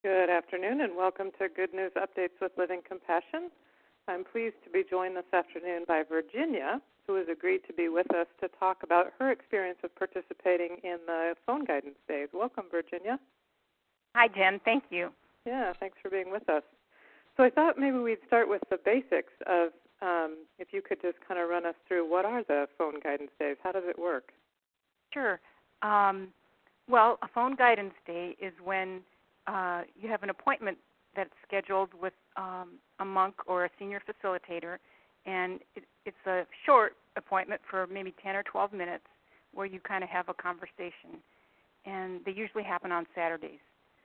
Good afternoon and welcome to Good News Updates with Living Compassion. I'm pleased to be joined this afternoon by Virginia, who has agreed to be with us to talk about her experience of participating in the phone guidance days. Welcome, Virginia. Hi, Jen. Thank you. Yeah, thanks for being with us. So I thought maybe we'd start with the basics of if you could just kind of run us through what are the phone guidance days? How does it work? Sure. Well, a phone guidance day is when you have an appointment that's scheduled with a monk or a senior facilitator, and it's a short appointment for maybe 10 or 12 minutes where you kind of have a conversation, and they usually happen on Saturdays.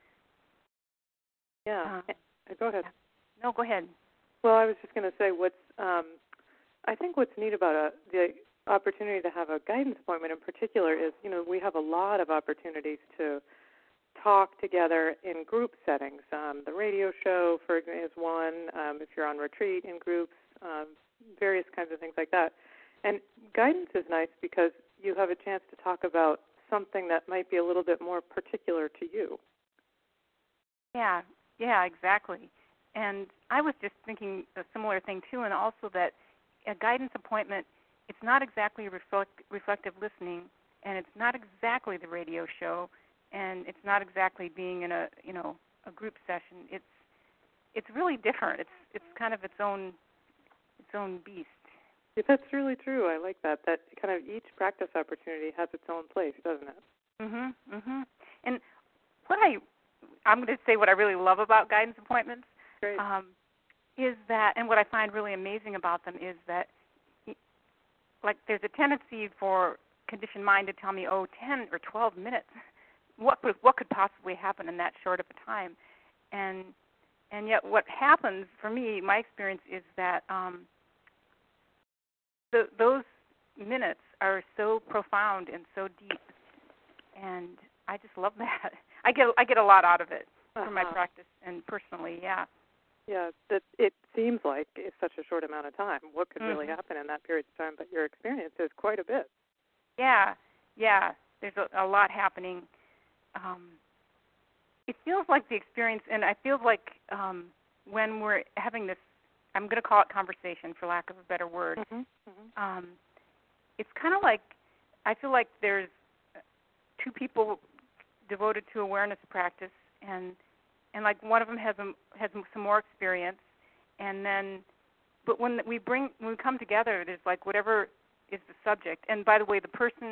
Yeah. Go ahead. No, go ahead. Well, I was just going to say I think what's neat about the opportunity to have a guidance appointment in particular is, we have a lot of opportunities to talk together in group settings. The radio show, for example, is one. If you're on retreat in groups, various kinds of things like that. And guidance is nice because you have a chance to talk about something that might be a little bit more particular to you. Yeah, exactly. And I was just thinking a similar thing, too, and also that a guidance appointment, it's not exactly reflective listening, and it's not exactly the radio show, and it's not exactly being in a group session. It's really different. It's kind of its own beast. Yeah, that's really true. I like that. That kind of each practice opportunity has its own place, doesn't it? And I'm going to say what I really love about guidance appointments. Great. Is that, and what I find really amazing about them is that, like, there's a tendency for conditioned mind to tell me, 10 or 12 minutes. What could possibly happen in that short of a time? And yet what happens for me, my experience is that those minutes are so profound and so deep, and I just love that. I get a lot out of it from my practice and personally, yeah. Yeah, that it seems like it's such a short amount of time. What could really happen in that period of time? But your experience is quite a bit. Yeah. There's a lot happening. It feels like the experience, and I feel like when we're having this, I'm going to call it conversation for lack of a better word. It's kind of like, I feel like there's two people devoted to awareness practice, and like one of them has some more experience, and then, but when we come together, there's like whatever is the subject. And by the way, the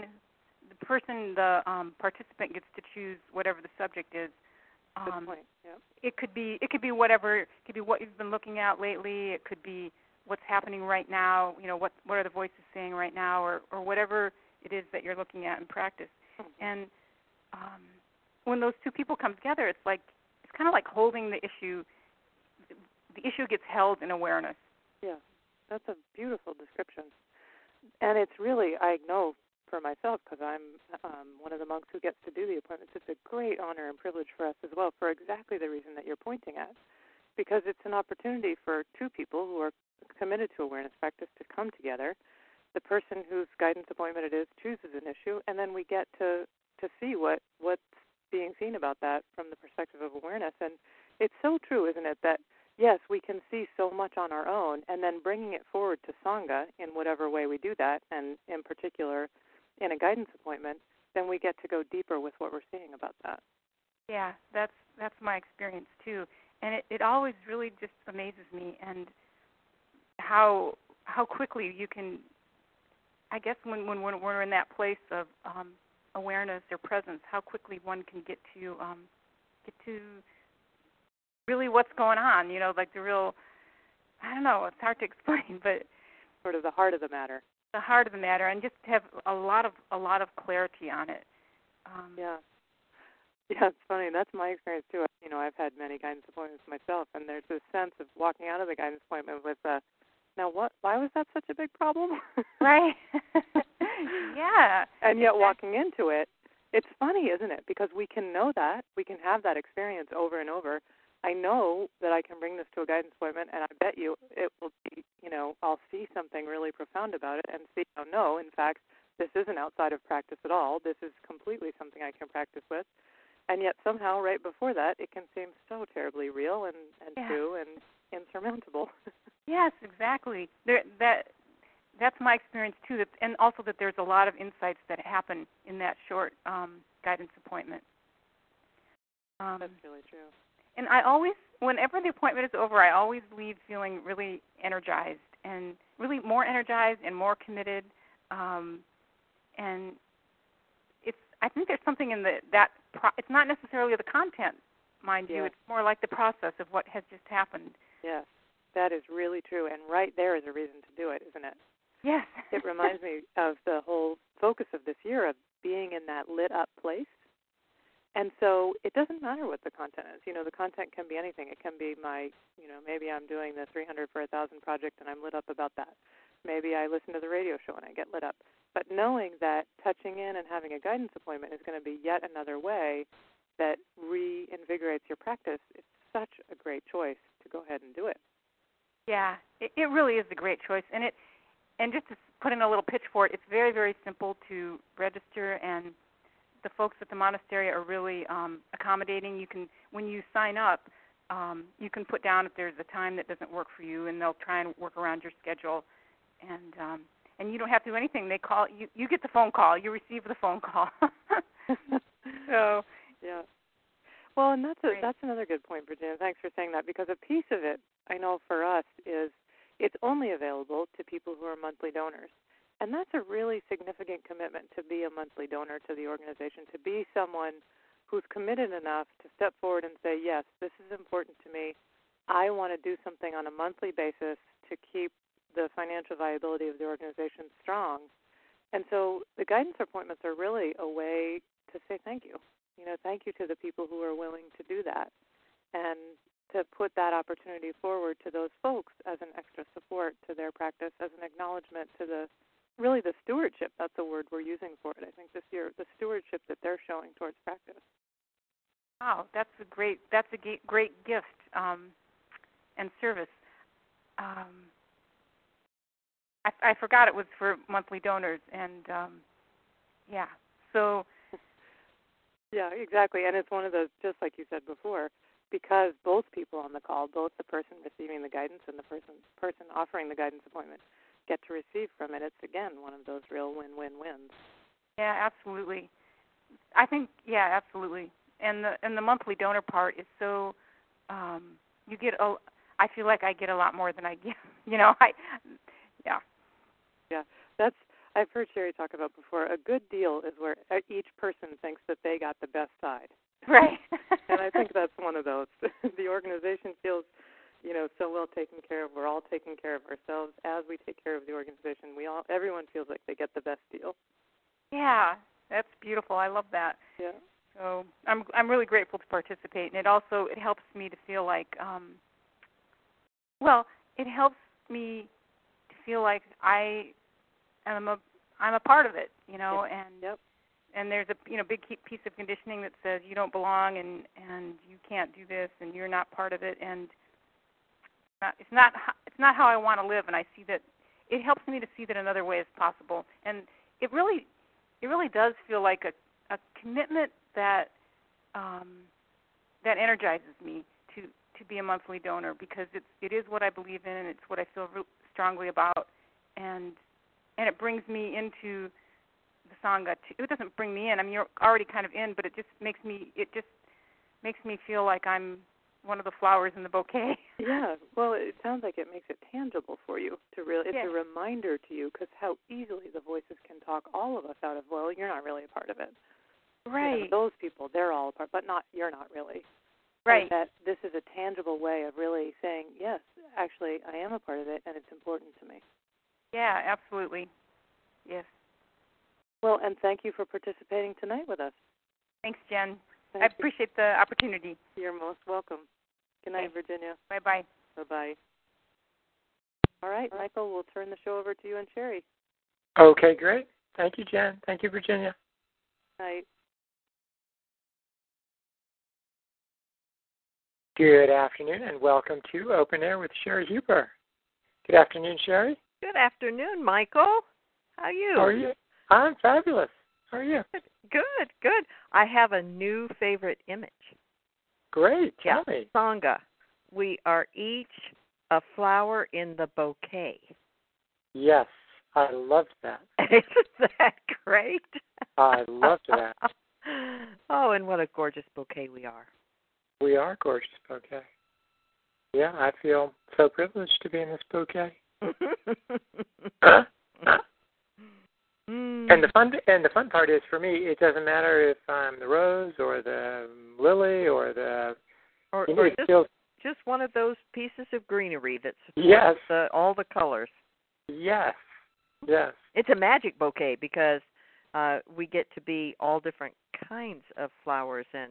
participant gets to choose whatever the subject is. Good point. Yep. It could be whatever. It could be what you've been looking at lately. It could be what's happening right now. What are the voices saying right now, or whatever it is that you're looking at in practice. And when those two people come together, it's kind of like holding the issue. The issue gets held in awareness. Yeah, that's a beautiful description. And it's really, I know for myself, because I'm one of the monks who gets to do the appointments, it's a great honor and privilege for us as well, for exactly the reason that you're pointing at. Because it's an opportunity for two people who are committed to awareness practice to come together. The person whose guidance appointment it is chooses an issue, and then we get to see what's being seen about that from the perspective of awareness. And it's so true, isn't it, that yes, we can see so much on our own, and then bringing it forward to Sangha in whatever way we do that, and in particular in a guidance appointment, then we get to go deeper with what we're seeing about that. Yeah, that's my experience too. And it always really just amazes me, and how quickly you can, I guess when we're in that place of awareness or presence, how quickly one can get to really what's going on, like the real, I don't know, it's hard to explain, but sort of the heart of the matter. The heart of the matter, and just have a lot of clarity on it. Yeah, it's funny. That's my experience too. I've had many guidance appointments myself, and there's this sense of walking out of the guidance appointment with, now what? Why was that such a big problem? Right. Yeah. And yet walking into it, it's funny, isn't it? Because we can know that, we can have that experience over and over. I know that I can bring this to a guidance appointment, and I bet you it will be, I'll see something really profound about it and see, no, in fact, this isn't outside of practice at all. This is completely something I can practice with. And yet somehow right before that, it can seem so terribly real and true and insurmountable. Yes, exactly. That's my experience too, and also that there's a lot of insights that happen in that short guidance appointment. That's really true. And I always, whenever the appointment is over, I always leave feeling really energized and really more energized and more committed. And I think there's something in it's not necessarily the content, mind you. It's more like the process of what has just happened. Yes, that is really true. And right there is a reason to do it, isn't it? Yes. It reminds me of the whole focus of this year of being in that lit up place. And so it doesn't matter what the content is. The content can be anything. It can be maybe I'm doing the 300 for 1,000 project and I'm lit up about that. Maybe I listen to the radio show and I get lit up. But knowing that touching in and having a guidance appointment is going to be yet another way that reinvigorates your practice, it's such a great choice to go ahead and do it. Yeah, it really is a great choice. And just to put in a little pitch for it, it's very, very simple to register, and the folks at the monastery are really accommodating. When you sign up, you can put down if there's a time that doesn't work for you, and they'll try and work around your schedule. And you don't have to do anything. They call you. You get the phone call. You receive the phone call. So yeah. Well, and that's another good point, Virginia. Thanks for saying that, because a piece of it, I know for us, is it's only available to people who are monthly donors. And that's a really significant commitment to be a monthly donor to the organization, to be someone who's committed enough to step forward and say, yes, this is important to me. I want to do something on a monthly basis to keep the financial viability of the organization strong. And so the guidance appointments are really a way to say thank you. Thank you to the people who are willing to do that, and to put that opportunity forward to those folks as an extra support to their practice, as an acknowledgement to the stewardship. That's the word we're using for it, I think, this year, the stewardship that they're showing towards practice. Wow, that's a great gift and service. I forgot it was for monthly donors, and so. Yeah, exactly, and it's one of those, just like you said before, because both people on the call, both the person receiving the guidance and the person offering the guidance appointment, get to receive from it. It's, again, one of those real win-win-wins. Yeah, absolutely. I think, absolutely. And the monthly donor part is so, you get, I feel like I get a lot more than I give, Yeah, I've heard Sherry talk about before, a good deal is where each person thinks that they got the best side. Right. And I think that's one of those. The organization feels, so well taken care of. We're all taking care of ourselves as we take care of the organization. Everyone feels like they get the best deal. Yeah, that's beautiful. I love that. Yeah. So I'm really grateful to participate, and it helps me to feel like, it helps me to feel like I'm a part of it, and there's a big piece of conditioning that says you don't belong and you can't do this and you're not part of it, and it's not how I want to live. And I see that it helps me to see that another way is possible, and it really does feel like a commitment that that energizes me to be a monthly donor, because it is what I believe in, and it's what I feel strongly about, and it brings me into the Sangha. It doesn't bring me in. I mean, you're already kind of in, but it just makes me feel like I'm one of the flowers in the bouquet. Yeah. Well, it sounds like it makes it tangible for you to really. It's a reminder to you, because how easily the voices can talk all of us out of, well, you're not really a part of it. Right. Those people, they're all a part, but you're not really. Right. And that this is a tangible way of really saying, yes, actually, I am a part of it, and it's important to me. Yeah, absolutely. Yes. Well, and thank you for participating tonight with us. Thanks, Jen. I appreciate the opportunity. You're most welcome. Good night, Virginia. Bye-bye. Bye-bye. All right, Michael, we'll turn the show over to you and Sherry. Okay, great. Thank you, Jen. Thank you, Virginia. Night. Good afternoon, and welcome to Open Air with Sherry Huber. Good afternoon, Sherry. Good afternoon, Michael. How are you? How are you? I'm fabulous. How are you? Good, good. I have a new favorite image. Great. Tell me. Sangha. We are each a flower in the bouquet. Yes, I loved that. Isn't that great? I loved that. Oh, and what a gorgeous bouquet we are. We are gorgeous bouquet. Yeah, I feel so privileged to be in this bouquet. And the fun part is, for me, it doesn't matter if I'm the rose or the lily or just one of those pieces of greenery that's all the colors. Yes, yes. It's a magic bouquet because we get to be all different kinds of flowers and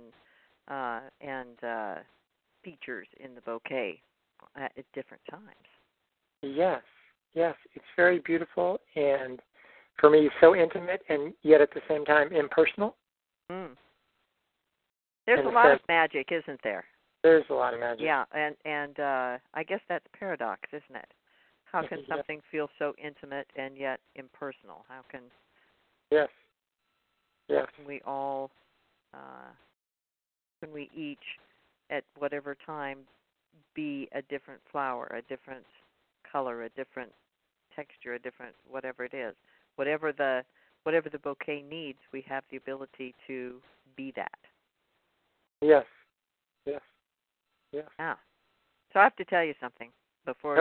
features in the bouquet at different times. Yes, yes. It's very beautiful and, for me, so intimate and yet at the same time impersonal. Mm. There's a lot of magic, isn't there? There's a lot of magic. Yeah, and I guess that's paradox, isn't it? How can something feel so intimate and yet impersonal? How can we all, can we each, at whatever time, be a different flower, a different color, a different texture, a different whatever it is, whatever the bouquet needs, we have the ability to be that. Yes, yes, yes. Yeah. So I have to tell you something before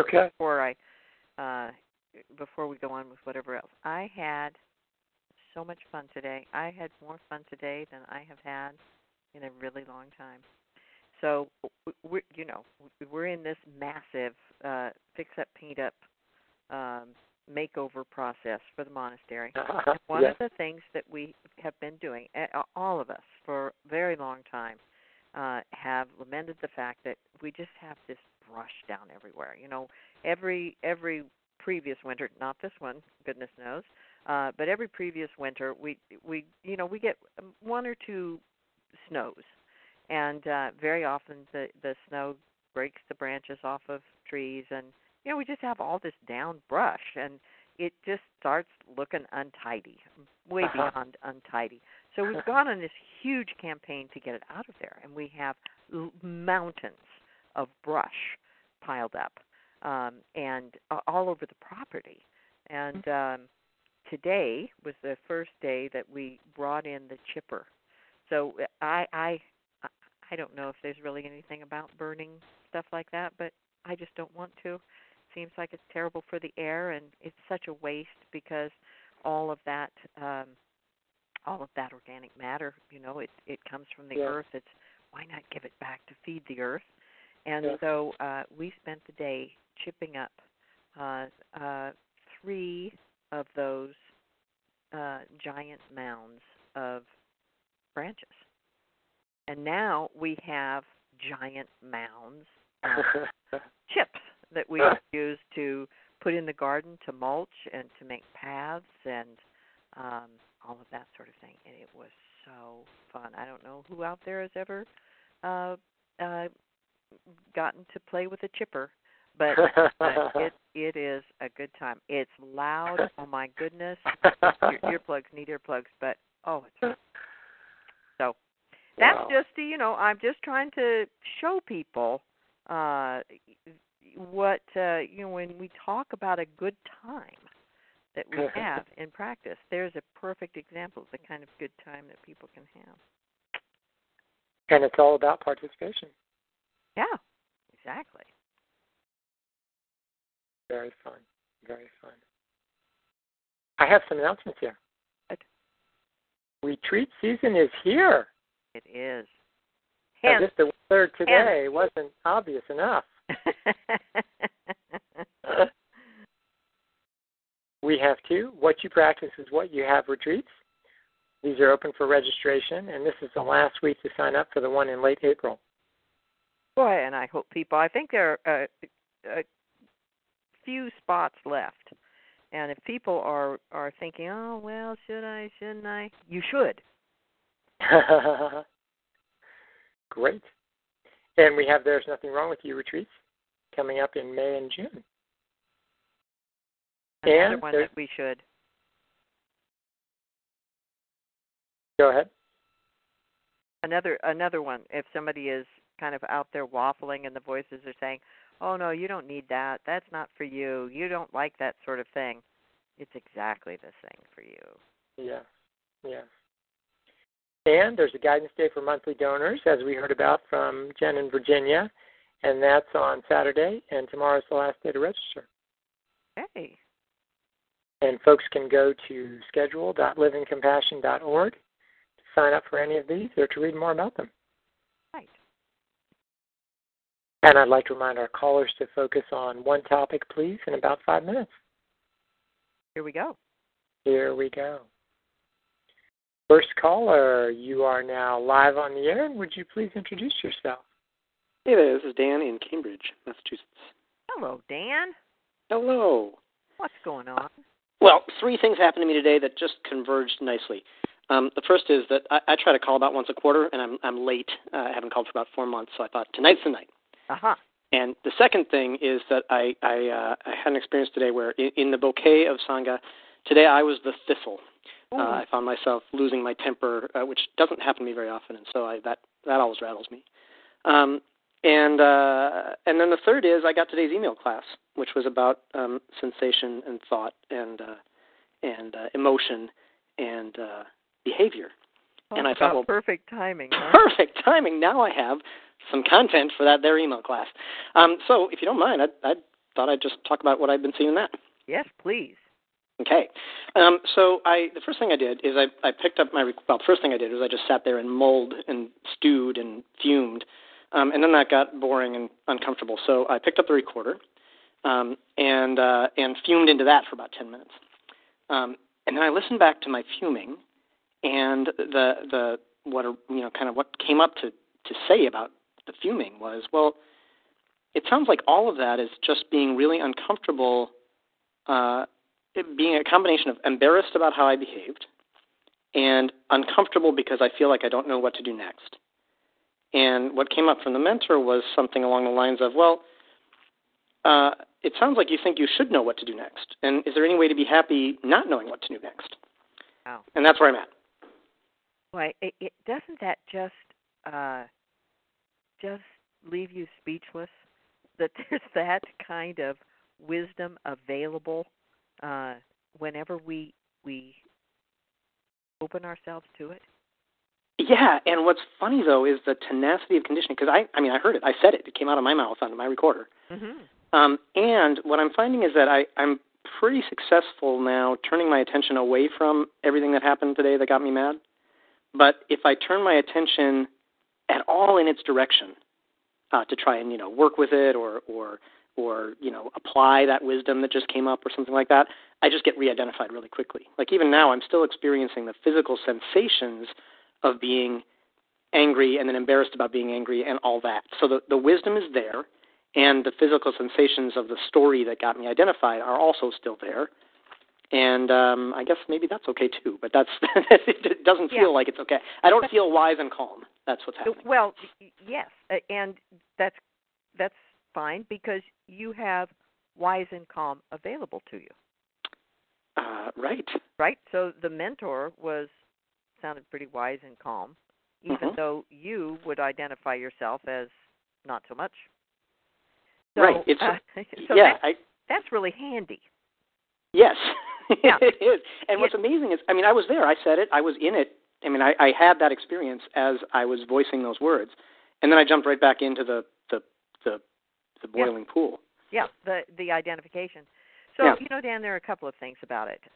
we go on with whatever else. I had so much fun today. I had more fun today than I have had in a really long time. So we're in this massive fix-up, paint-up makeover process for the monastery. And one of the things that we have been doing, all of us, for a very long time, have lamented the fact that we just have this brush down everywhere. Every previous winter, not this one, goodness knows, but every previous winter, we get one or two snows, and very often the snow breaks the branches off of trees, and we just have all this down brush, and it just starts looking untidy, way beyond untidy. So we've gone on this huge campaign to get it out of there, and we have mountains of brush piled up and all over the property. And today was the first day that we brought in the chipper. So I don't know if there's really anything about burning stuff like that, but I just don't want to. Seems like it's terrible for the air, and it's such a waste because all of that organic matter, it comes from the earth. It's why not give it back to feed the earth? And so we spent the day chipping up 3 of those giant mounds of branches. And now we have giant mounds of chips that we use to put in the garden to mulch and to make paths and all of that sort of thing. And it was so fun. I don't know who out there has ever gotten to play with a chipper, but it is a good time. It's loud. Oh, my goodness. Earplugs need earplugs, but, it's fun. So that's just, I'm just trying to show people what, when we talk about a good time that we have in practice, there's a perfect example of the kind of good time that people can have. And it's all about participation. Yeah, exactly. Very fun. Very fun. I have some announcements here. Good. Retreat season is here. It is. Just the third today wasn't obvious enough. We have 2. What you practice is what you have retreats. These are open for registration, and this is the last week to sign up for the one in late April. Boy, and I hope people, I think there are a few spots left. And if people are thinking, oh, well, should I, shouldn't I? You should. Great. And we have There's Nothing Wrong With You retreats coming up in May and June. Another one that we should. Go ahead. Another one. If somebody is kind of out there waffling and the voices are saying, "Oh no, you don't need that. That's not for you. You don't like that sort of thing." It's exactly the thing for you. Yeah. Yeah. And there's a guidance day for monthly donors, as we heard about from Jen in Virginia, and that's on Saturday, and tomorrow's the last day to register. Hey. And folks can go to schedule.livingcompassion.org to sign up for any of these or to read more about them. Right. And I'd like to remind our callers to focus on one topic, please, in about 5 minutes. Here we go. Here we go. First caller, you are now live on the air. Would you please introduce yourself? Hey there, this is Dan in Cambridge, Massachusetts. Hello, Dan. Hello. What's going on? Well, 3 things happened to me today that just converged nicely. The first is that I try to call about once a quarter, and I'm late. I haven't called for about 4 months, so I thought tonight's the night. Uh-huh. And the second thing is that I had an experience today where in the bouquet of Sangha, today I was the thistle. I found myself losing my temper, which doesn't happen to me very often, and so that always rattles me. And then the third is I got today's email class, which was about sensation and thought and emotion and behavior. And I thought, well, perfect timing. Huh? Perfect timing. Now I have some content for their email class. So if you don't mind, I thought I'd just talk about what I've been seeing in that. Yes, please. Okay. So the first thing I did is I picked up the first thing I did was I just sat there and mulled and stewed and fumed. And then that got boring and uncomfortable. So I picked up the recorder and fumed into that for about 10 minutes. And then I listened back to my fuming, and what came up to say about the fuming was, well, it sounds like all of that is just being really uncomfortable, it being a combination of embarrassed about how I behaved and uncomfortable because I feel like I don't know what to do next. And what came up from the mentor was something along the lines of, well, it sounds like you think you should know what to do next. And is there any way to be happy not knowing what to do next? Wow. And that's where I'm at. Why, it doesn't that just leave you speechless? That there's that kind of wisdom available whenever we open ourselves to it? Yeah, and what's funny, though, is the tenacity of conditioning, because I heard it. I said it. It came out of my mouth on my recorder. Mm-hmm. And what I'm finding is that I'm pretty successful now turning my attention away from everything that happened today that got me mad. But if I turn my attention at all in its direction to try and, work with it or apply that wisdom that just came up or something like that, I just get re-identified really quickly. Like even now, I'm still experiencing the physical sensations of being angry and then embarrassed about being angry and all that. So the wisdom is there, and the physical sensations of the story that got me identified are also still there. And I guess maybe that's okay too, but it doesn't feel like it's okay. I don't feel wise and calm. That's what's happening. Well, yes, and that's fine because you have wise and calm available to you. Right. Right. So the mentor sounded pretty wise and calm, even though you would identify yourself as not so much. So, right. That's really handy. Yes, yeah. It is. And what's amazing is, I was there. I said it. I was in it. I had that experience as I was voicing those words, and then I jumped right back into the boiling pool. Yeah, the identification. So, Dan, there are a couple of things about it.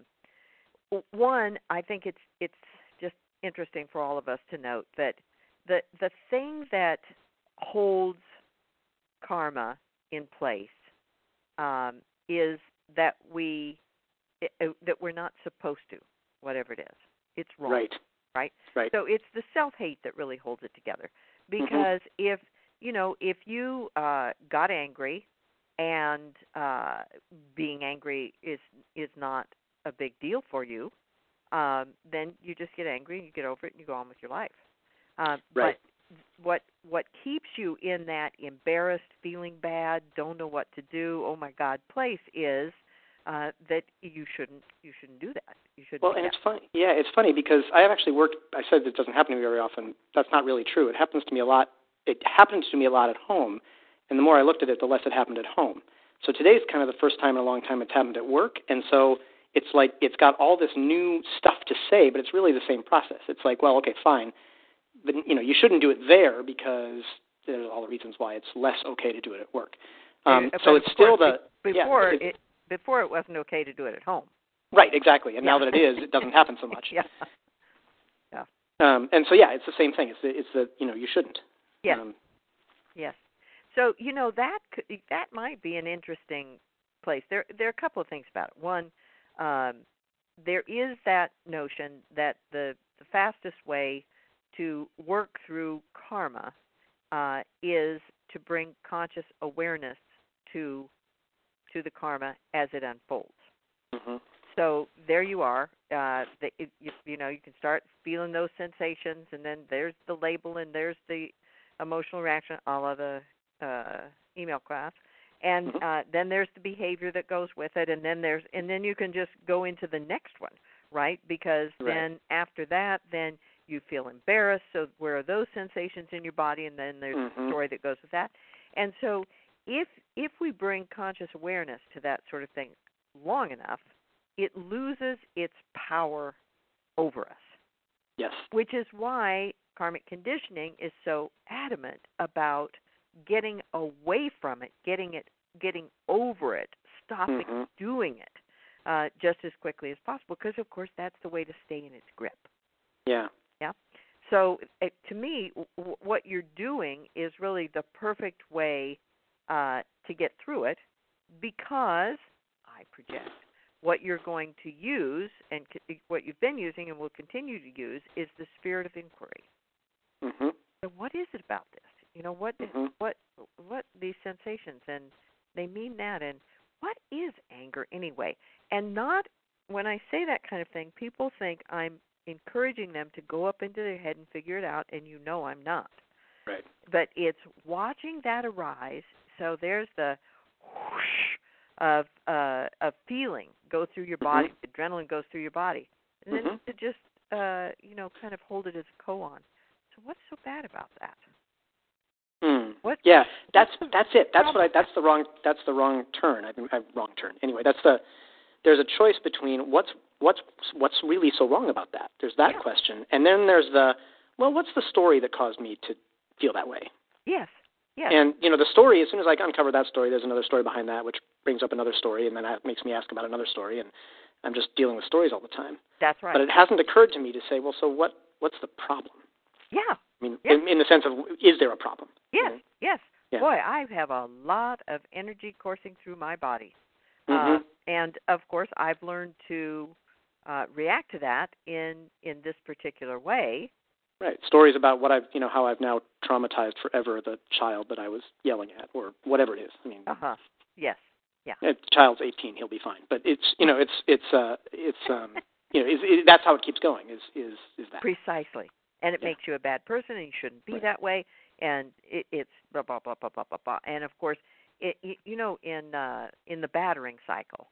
One, I think it's just interesting for all of us to note that the thing that holds karma in place is that we're not supposed to, whatever it is. It's wrong. Right. So it's the self-hate that really holds it together. Because if you got angry and being angry is not a big deal for you, then you just get angry and you get over it and you go on with your life. But what keeps you in that embarrassed, feeling bad, don't know what to do, oh my God place is that you shouldn't do that. You shouldn't. Well, and it's funny. Yeah, it's funny because I have actually worked. I said it doesn't happen to me very often. That's not really true. It happens to me a lot. It happens to me a lot at home, and the more I looked at it, the less it happened at home. So today's kind of the first time in a long time it's happened at work, and so it's like it's got all this new stuff to say, but it's really the same process. It's like, well, okay, fine, but you shouldn't do it there because there's all the reasons why it's less okay to do it at work. So it's still before it wasn't okay to do it at home. Right, exactly. And now that it is, it doesn't happen so much. Yeah. And so it's the same thing. It's the you shouldn't. Yes. Yes. So that might be an interesting place. There are a couple of things about it. One, there is that notion that the fastest way to work through karma is to bring conscious awareness to the karma as it unfolds. Mm-hmm. So there you are. You can start feeling those sensations, and then there's the label, and there's the emotional reaction, a la the email class, and then there's the behavior that goes with it, and then you can just go into the next one, right? Because then after that, then you feel embarrassed. So where are those sensations in your body? And then there's the story that goes with that. And so if we bring conscious awareness to that sort of thing long enough, it loses its power over us. Yes. Which is why karmic conditioning is so adamant about getting away from it, getting over it, stopping doing it just as quickly as possible, because, of course, that's the way to stay in its grip. Yeah. Yeah. So to me, what you're doing is really the perfect way to get through it, because I project what you're going to use and what you've been using and will continue to use is the spirit of inquiry. Mm-hmm. So what is it about this? What these sensations, and they mean that, and what is anger anyway? And not, when I say that kind of thing, people think I'm encouraging them to go up into their head and figure it out, and I'm not. Right. But it's watching that arise. So there's the whoosh of feeling go through your body, adrenaline goes through your body, and then to just kind of hold it as a koan. So what's so bad about that? What? Yeah, that's it. That's the wrong turn. Wrong turn. Anyway, there's a choice between what's really so wrong about that. There's that question, and then there's what's the story that caused me to feel that way? Yes. Yes. And the story, as soon as I uncover that story, there's another story behind that, which brings up another story, and then that makes me ask about another story, and I'm just dealing with stories all the time. That's right. But it hasn't occurred to me to say, well, so what's the problem? Yeah. I mean, in the sense of, is there a problem? Yes, yes. Yeah. Boy, I have a lot of energy coursing through my body. And, of course, I've learned to react to that in this particular way. Right. Stories about what how I've now traumatized forever the child that I was yelling at, or whatever it is. I mean. Yes. Yeah. The child's 18; he'll be fine. But it's that's how it keeps going. Is that precisely? And it makes you a bad person, and you shouldn't be that way. And it's blah blah blah blah blah blah blah. And of course, in the battering cycle,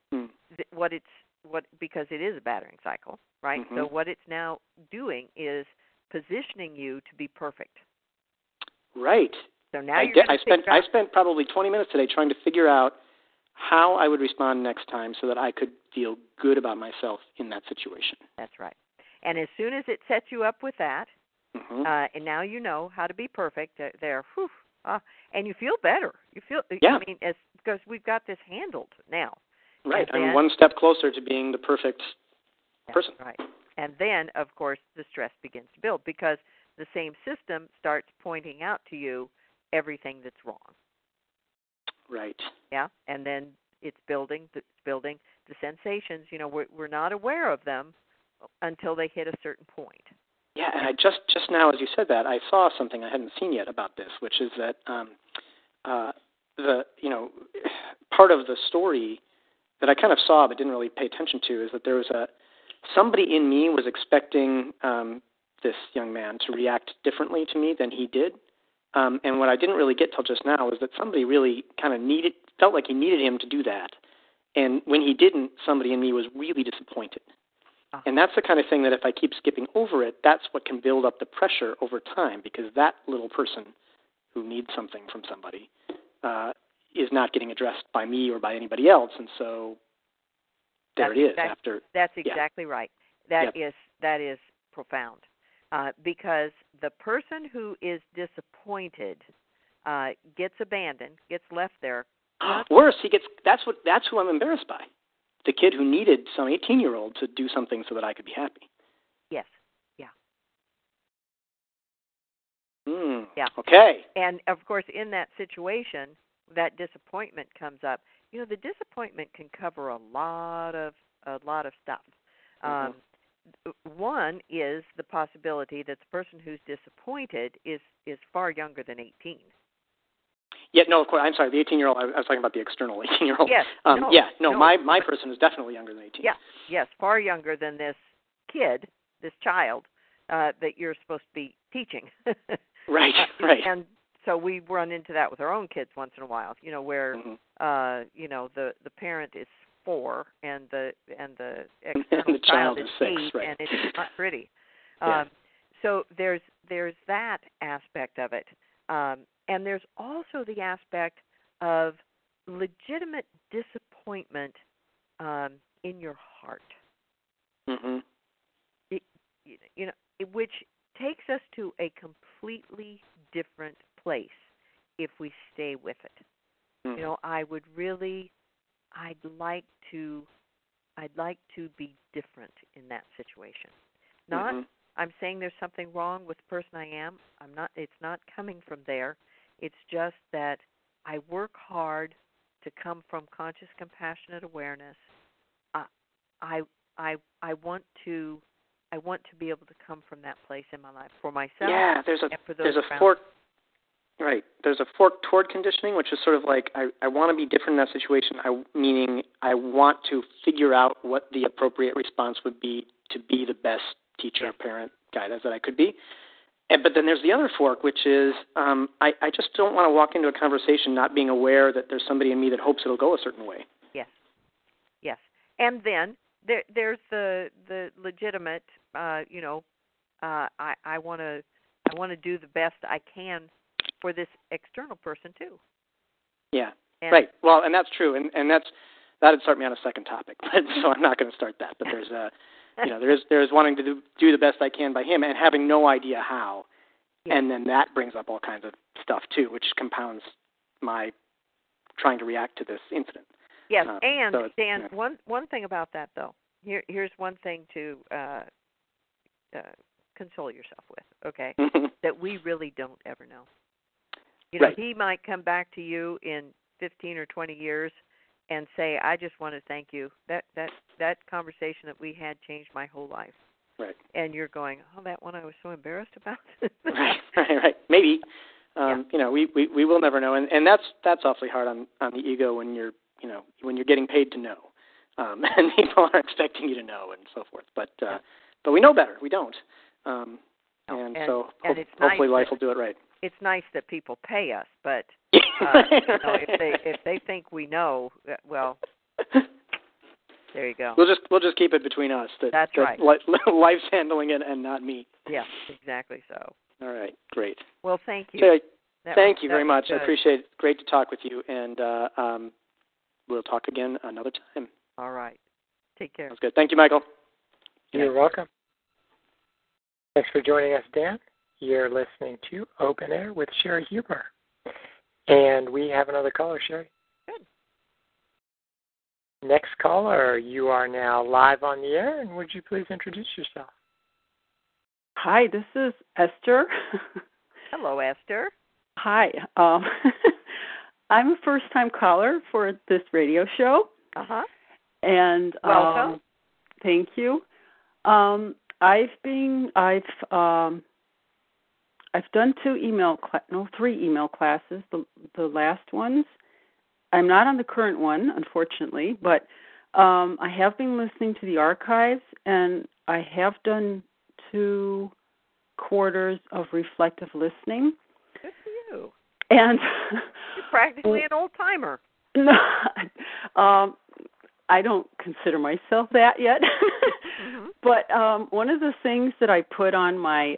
because it is a battering cycle, right? So what it's now doing is positioning you to be perfect. Right. So now I spent probably 20 minutes today trying to figure out how I would respond next time so that I could feel good about myself in that situation. That's right. And as soon as it sets you up with that, and now you know how to be perfect, and you feel better. You feel, because we've got this handled now. Right. I'm one step closer to being the perfect person. Right. And then, of course, the stress begins to build because the same system starts pointing out to you everything that's wrong. Right. Yeah. And then it's building the sensations. We're not aware of them until they hit a certain point. Yeah, and I just now, as you said that, I saw something I hadn't seen yet about this, which is that part of the story that I kind of saw but didn't really pay attention to is that there was somebody in me was expecting this young man to react differently to me than he did, and what I didn't really get till just now was that somebody really kind of felt like he needed him to do that, And when he didn't, somebody in me was really disappointed. Uh-huh. And that's the kind of thing that if I keep skipping over it, that's what can build up the pressure over time, because that little person who needs something from somebody is not getting addressed by me or by anybody else. And so there it is. That's exactly right. That is profound. Because the person who is disappointed gets abandoned, gets left there. Worse, that's who I'm embarrassed by. The kid who needed some 18-year-old to do something so that I could be happy. Yes. Yeah. Yeah. Okay. And of course, in that situation, that disappointment comes up. The disappointment can cover a lot of stuff. One is the possibility that the person who's disappointed is far younger than 18. Yeah, no, of course. I'm sorry. The 18-year-old. I was talking about the external 18-year-old. Yes. My person is definitely younger than 18. Yeah. Yes, far younger than this kid, this child that you're supposed to be teaching. Right. And so we run into that with our own kids once in a while. Where the parent is 4 and the external the child is 6, 8, right. and it's not pretty. Yeah. So there's that aspect of it. And there's also the aspect of legitimate disappointment in your heart. Mm-hmm. Which takes us to a completely different place if we stay with it. Mm-hmm. I'd like to be different in that situation. Not I'm saying there's something wrong with the person I am. It's not coming from there. It's just that I work hard to come from conscious, compassionate awareness. I want to be able to come from that place in my life for myself. Yeah, there's a fork. Right. There's a fork toward conditioning, which is sort of like I want to be different in that situation. Meaning I want to figure out what the appropriate response would be to be the best teacher, parent, guide that I could be. But then there's the other fork, which is I just don't want to walk into a conversation not being aware that there's somebody in me that hopes it'll go a certain way. Yes. And then there's the legitimate, I want to do the best I can for this external person too. Yeah. Right. Well, and that's true, and that'd start me on a second topic, but so I'm not going to start that. But there's there's wanting to do the best I can by him and having no idea how, and then that brings up all kinds of stuff too, which compounds my trying to react to this incident. Yes, and Dan, one thing about that though, here's one thing to console yourself with, okay? That we really don't ever know. He might come back to you in 15 or 20 years and say, I just want to thank you. That conversation that we had changed my whole life. Right. And you're going, that one I was so embarrassed about? Right. Maybe. We will never know. And that's awfully hard on the ego when you're getting paid to know. And people are expecting you to know and so forth. But we know better. We don't. Hopefully life will do it right. It's nice that people pay us, but if they think we know, well, there you go. We'll just keep it between us. That's right. Life's handling it and not me. Yeah, exactly so. All right, great. Well, thank you. So, thank you very much. Good. I appreciate it. Great to talk with you, and we'll talk again another time. All right. Take care. That's good. Thank you, Michael. You're welcome. Thanks for joining us, Dan. You're listening to Open Air with Sherry Huber. And we have another caller, Sherry. Good. Next caller, you are now live on the air, and would you please introduce yourself? Hi, this is Esther. Hello, Esther. Hi. I'm a first-time caller for this radio show. Uh-huh. And welcome. Thank you. I've done 3 email classes, the last ones. I'm not on the current one, unfortunately, but I have been listening to the archives, and I have done 2 quarters of reflective listening. Good for you. And you're practically an old-timer. No, I don't consider myself that yet. Mm-hmm. But one of the things that I put on my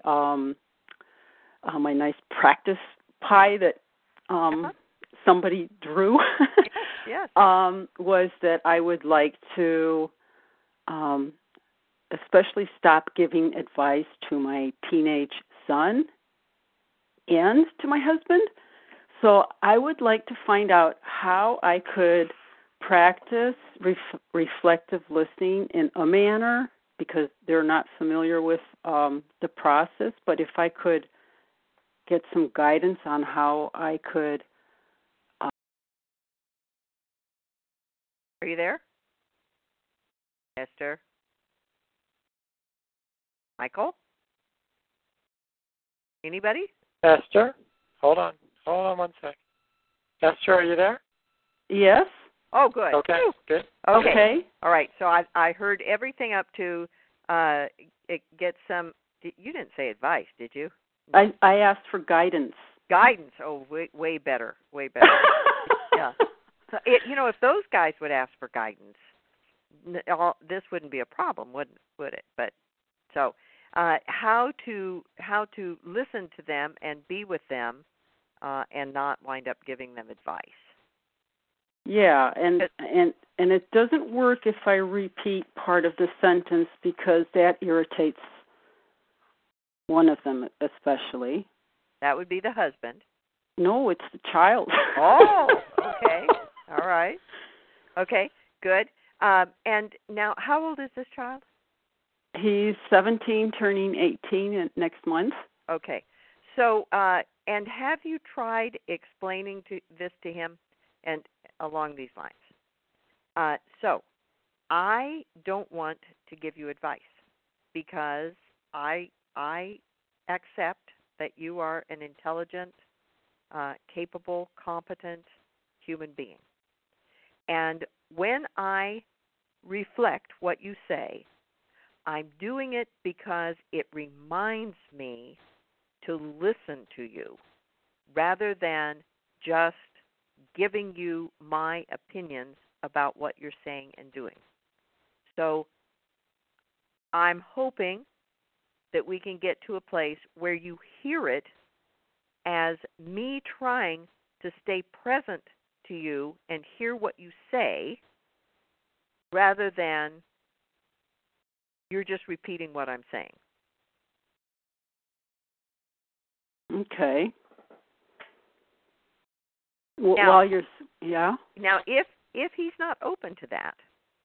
my nice practice pie that somebody drew yes. Was that I would like to especially stop giving advice to my teenage son and to my husband. So I would like to find out how I could practice reflective listening in a manner, because they're not familiar with the process, but if I could get some guidance on how I could. Are you there, Esther? Michael? Anybody? Esther? Hold on one sec. Esther, are you there? Yes. Oh, good. Okay, good. Okay. All right, so I heard everything up to get some. You didn't say advice, did you? I asked for guidance. Guidance. Oh, way better. Way better. Yeah. So if those guys would ask for guidance, this wouldn't be a problem, would it? But so how to listen to them and be with them, and not wind up giving them advice. Yeah, and it doesn't work if I repeat part of the sentence, because that irritates one of them especially. That would be the husband. No, it's the child. Oh, okay. All right. Okay, good. And now, how old is this child? He's 17, turning 18 next month. Okay. So, and have you tried explaining this to him and along these lines? So, I don't want to give you advice because I accept that you are an intelligent, capable, competent human being. And when I reflect what you say, I'm doing it because it reminds me to listen to you rather than just giving you my opinions about what you're saying and doing. So I'm hoping that we can get to a place where you hear it as me trying to stay present to you and hear what you say rather than you're just repeating what I'm saying. Okay. Now, Now, if he's not open to that,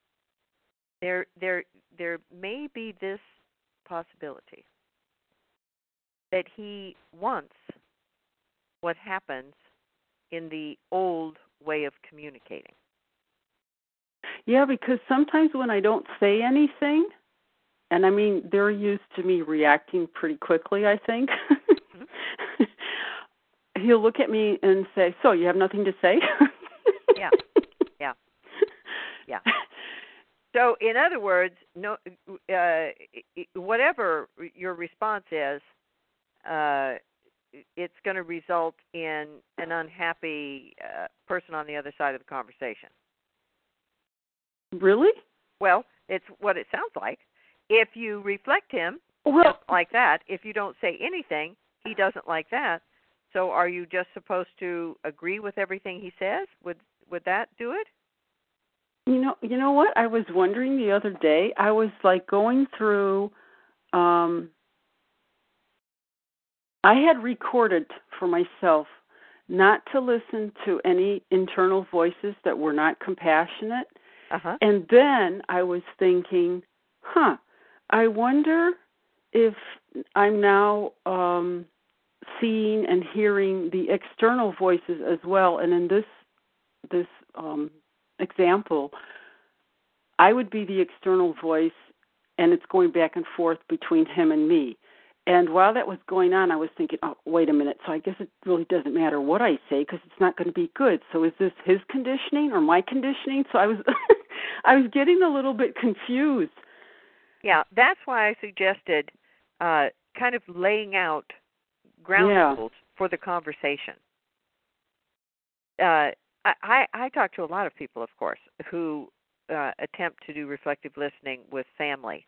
there may be this possibility that he wants what happens in the old way of communicating. Yeah, because sometimes when I don't say anything, and I mean, they're used to me reacting pretty quickly, I think. Mm-hmm. He'll look at me and say, "So, you have nothing to say?" Yeah. So, in other words, no, whatever your response is, it's going to result in an unhappy person on the other side of the conversation. Really? Well, it's what it sounds like. If you reflect him like that, if you don't say anything, he doesn't like that. So are you just supposed to agree with everything he says? Would that do it? You know what? I was wondering the other day. I was like going through. I had recorded for myself not to listen to any internal voices that were not compassionate. Uh-huh. And then I was thinking, I wonder if I'm now seeing and hearing the external voices as well. And in this example, I would be the external voice, and it's going back and forth between him and me. And while that was going on, I was thinking, oh, wait a minute, so I guess it really doesn't matter what I say because it's not going to be good. So is this his conditioning or my conditioning? So I was I was getting a little bit confused. Yeah, that's why I suggested kind of laying out ground rules for the conversation. I talk to a lot of people, of course, who attempt to do reflective listening with family,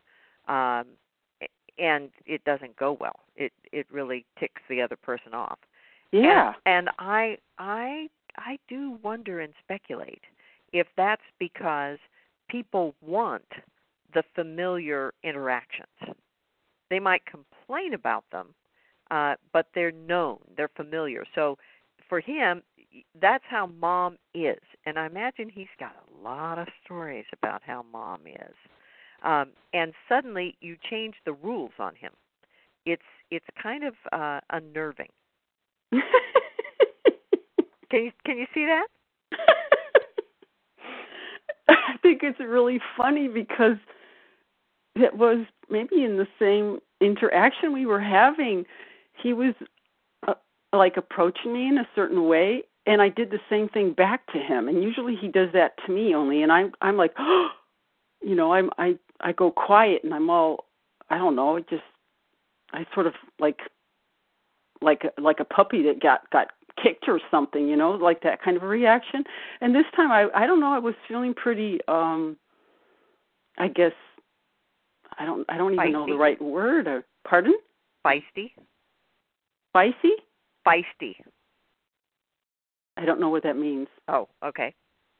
and it doesn't go well. It really ticks the other person off. Yeah. And I do wonder and speculate if that's because people want the familiar interactions. They might complain about them, but they're known, they're familiar. So for him, that's how mom is. And I imagine he's got a lot of stories about how mom is. And suddenly you change the rules on him. It's kind of unnerving. Can you see that? I think it's really funny because it was maybe in the same interaction we were having. He was like approaching me in a certain way, and I did the same thing back to him. And usually he does that to me only, and I'm like, oh, you know, I go quiet and I'm all, I don't know, I sort of like a puppy that got kicked or something, you know, like that kind of a reaction. And this time I don't know, I was feeling pretty I guess I don't even Feisty. know the right word. Pardon? Feisty. Spicy? Feisty. I don't know what that means. Oh, okay.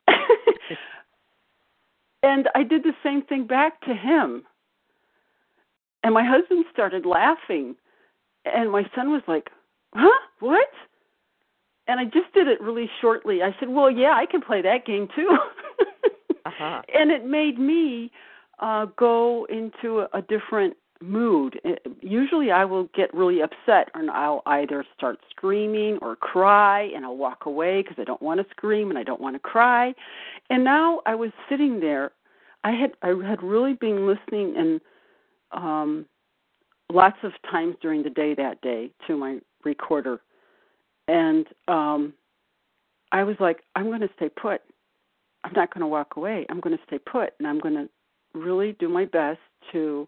And I did the same thing back to him. And my husband started laughing. And my son was like, huh? What? And I just did it really shortly. I said, well, yeah, I can play that game too. Uh-huh. And it made me go into a different mood. Usually I will get really upset, and I'll either start screaming or cry, and I'll walk away because I don't want to scream and I don't want to cry. And now I was sitting there. I had really been listening and lots of times during the day that day to my recorder. And I was like, I'm going to stay put. I'm not going to walk away. I'm going to stay put, and I'm going to really do my best to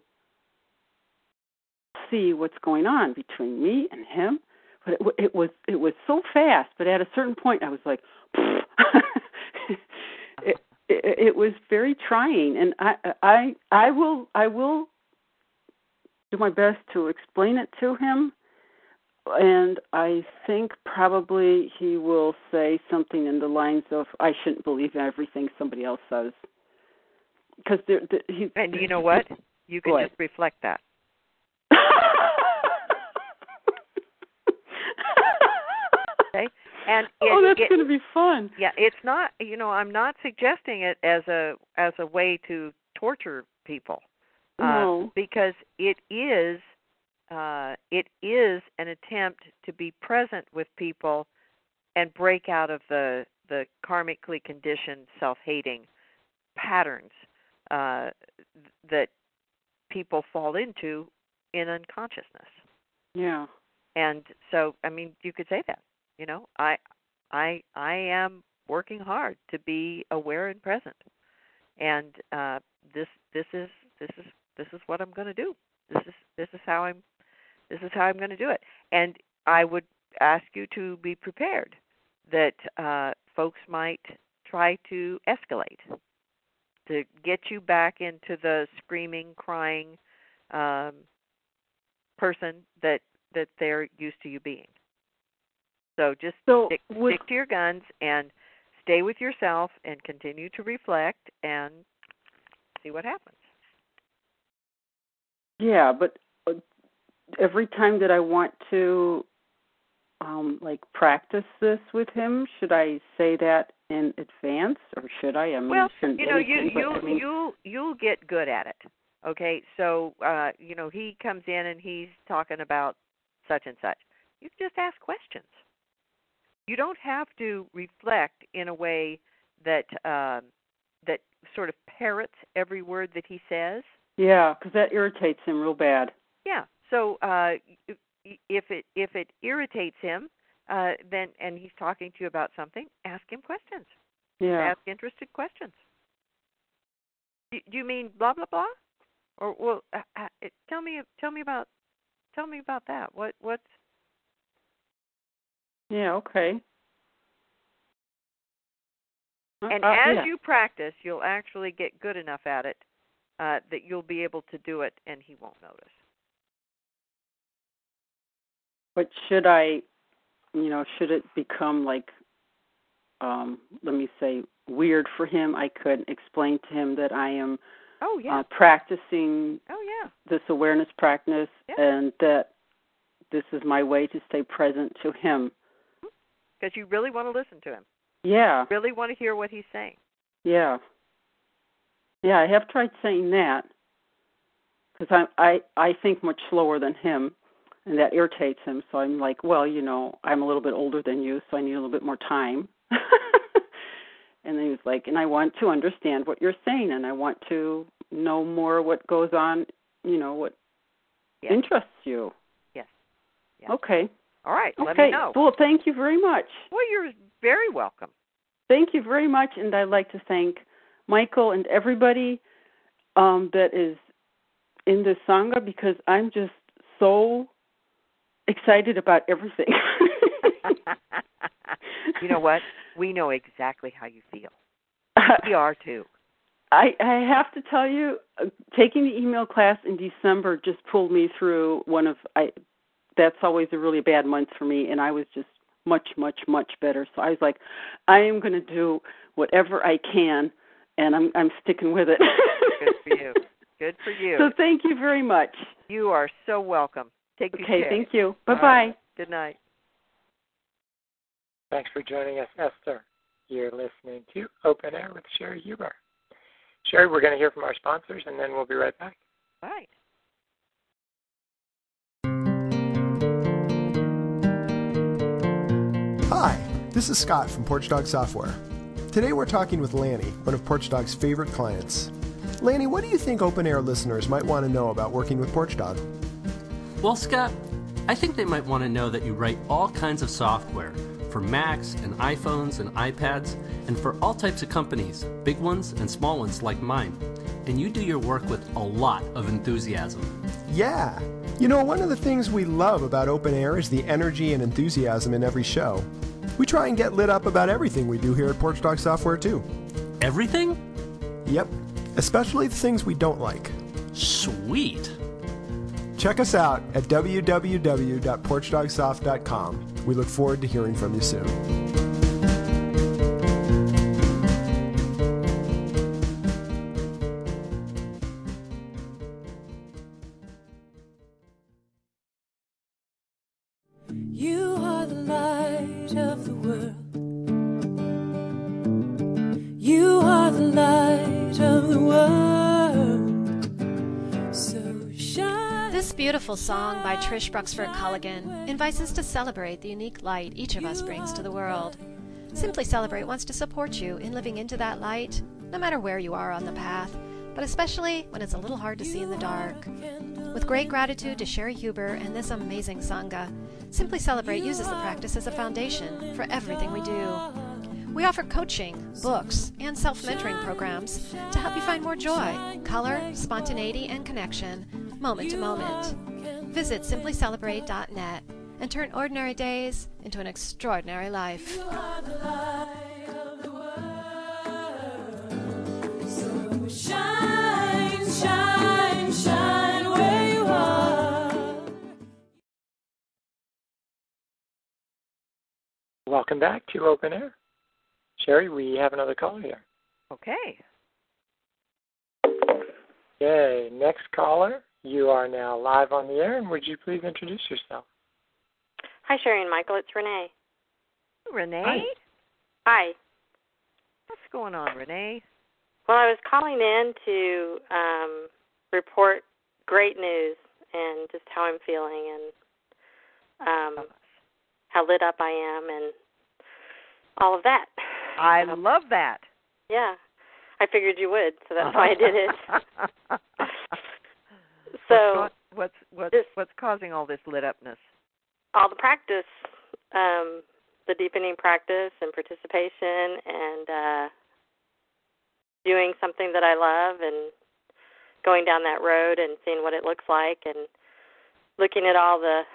see what's going on between me and him. But it was so fast. But at a certain point, I was like, it was very trying, and I will do my best to explain it to him. And I think probably he will say something in the lines of, I shouldn't believe everything somebody else says. Because and you know what? You can just reflect that. Okay? And that's going to be fun. Yeah, it's not, I'm not suggesting it as a way to torture people. No. Because it is an attempt to be present with people and break out of the karmically conditioned self-hating patterns that people fall into in unconsciousness. Yeah. And so, I mean, you could say that. I am working hard to be aware and present, and this is what I'm going to do. This is how I'm going to do it. And I would ask you to be prepared that folks might try to escalate to get you back into the screaming, crying person that they're used to you being. So just stick to your guns and stay with yourself and continue to reflect and see what happens. Yeah, but every time that I want to practice this with him, should I say that in advance, or should I? You'll get good at it. Okay, so he comes in and he's talking about such and such. You just ask questions. You don't have to reflect in a way that that sort of parrots every word that he says. Yeah, because that irritates him real bad. Yeah. So if it irritates him, then and he's talking to you about something, ask him questions. Yeah. Ask interested questions. Do you mean blah blah blah, or tell me about that. What's Yeah. Okay. And as you practice, you'll actually get good enough at it that you'll be able to do it, and he won't notice. But should I, should it become like, let me say, weird for him, I could explain to him that I am practicing this awareness practice and that this is my way to stay present to him. Because you really want to listen to him. Yeah. Really want to hear what he's saying. Yeah. Yeah, I have tried saying that because I think much slower than him, and that irritates him. So I'm like, well, I'm a little bit older than you, so I need a little bit more time. And then he was like, and I want to understand what you're saying, and I want to know more what goes on, what interests you. Yes. Okay. All right. Let me know. Well, thank you very much. Well, you're very welcome. Thank you very much, and I'd like to thank Michael and everybody that is in this Sangha because I'm just so excited about everything. You know what? We know exactly how you feel. We are too. I have to tell you, taking the email class in December just pulled me through that's always a really bad month for me, and I was just much, much, much better. So I was like, I am going to do whatever I can, and I'm sticking with it. Good for you. Good for you. So thank you very much. You are so welcome. Take good care. Okay, thank you. Bye-bye. Right. Good night. Thanks for joining us, Esther. You're listening to Open Air with Sherry Huber. Sherry, we're going to hear from our sponsors, and then we'll be right back. All right. Hi, this is Scott from Porch Dog Software. Today we're talking with Lanny, one of Porch Dog's favorite clients. Lanny, what do you think Open Air listeners might want to know about working with Porch Dog? Well, Scott, I think they might want to know that you write all kinds of software for Macs and iPhones and iPads and for all types of companies, big ones and small ones like mine. And you do your work with a lot of enthusiasm. Yeah. One of the things we love about Open Air is the energy and enthusiasm in every show. We try and get lit up about everything we do here at Porch Dog Software, too. Everything? Yep. Especially the things we don't like. Sweet. Check us out at www.porchdogsoft.com. We look forward to hearing from you soon. You are the light of the world. You are the light of the world. So shine. This beautiful song by Trish Bruxford Culligan invites us to celebrate the unique light each of us brings to the world. Simply Celebrate wants to support you in living into that light, no matter where you are on the path, but especially when it's a little hard to see in the dark. With great gratitude to Sherry Huber and this amazing Sangha, Simply Celebrate uses the practice as a foundation for everything we do. We offer coaching, books, and self-mentoring programs to help you find more joy, color, spontaneity, and connection, moment to moment. Visit simplycelebrate.net and turn ordinary days into an extraordinary life. You are the light of the world. So shine, shine, shine where you are. Welcome back to Open Air. Sherry, we have another caller here. Okay. Yay. Next caller, you are now live on the air, and would you please introduce yourself? Hi, Sherry and Michael. It's Renee. Renee? Hi. What's going on, Renee? Well, I was calling in to report great news and just how I'm feeling and how lit up I am and all of that. I love that. Yeah. I figured you would, so that's why I did it. So what's causing all this lit upness? All the practice, the deepening practice and participation and doing something that I love and going down that road and seeing what it looks like and looking at all the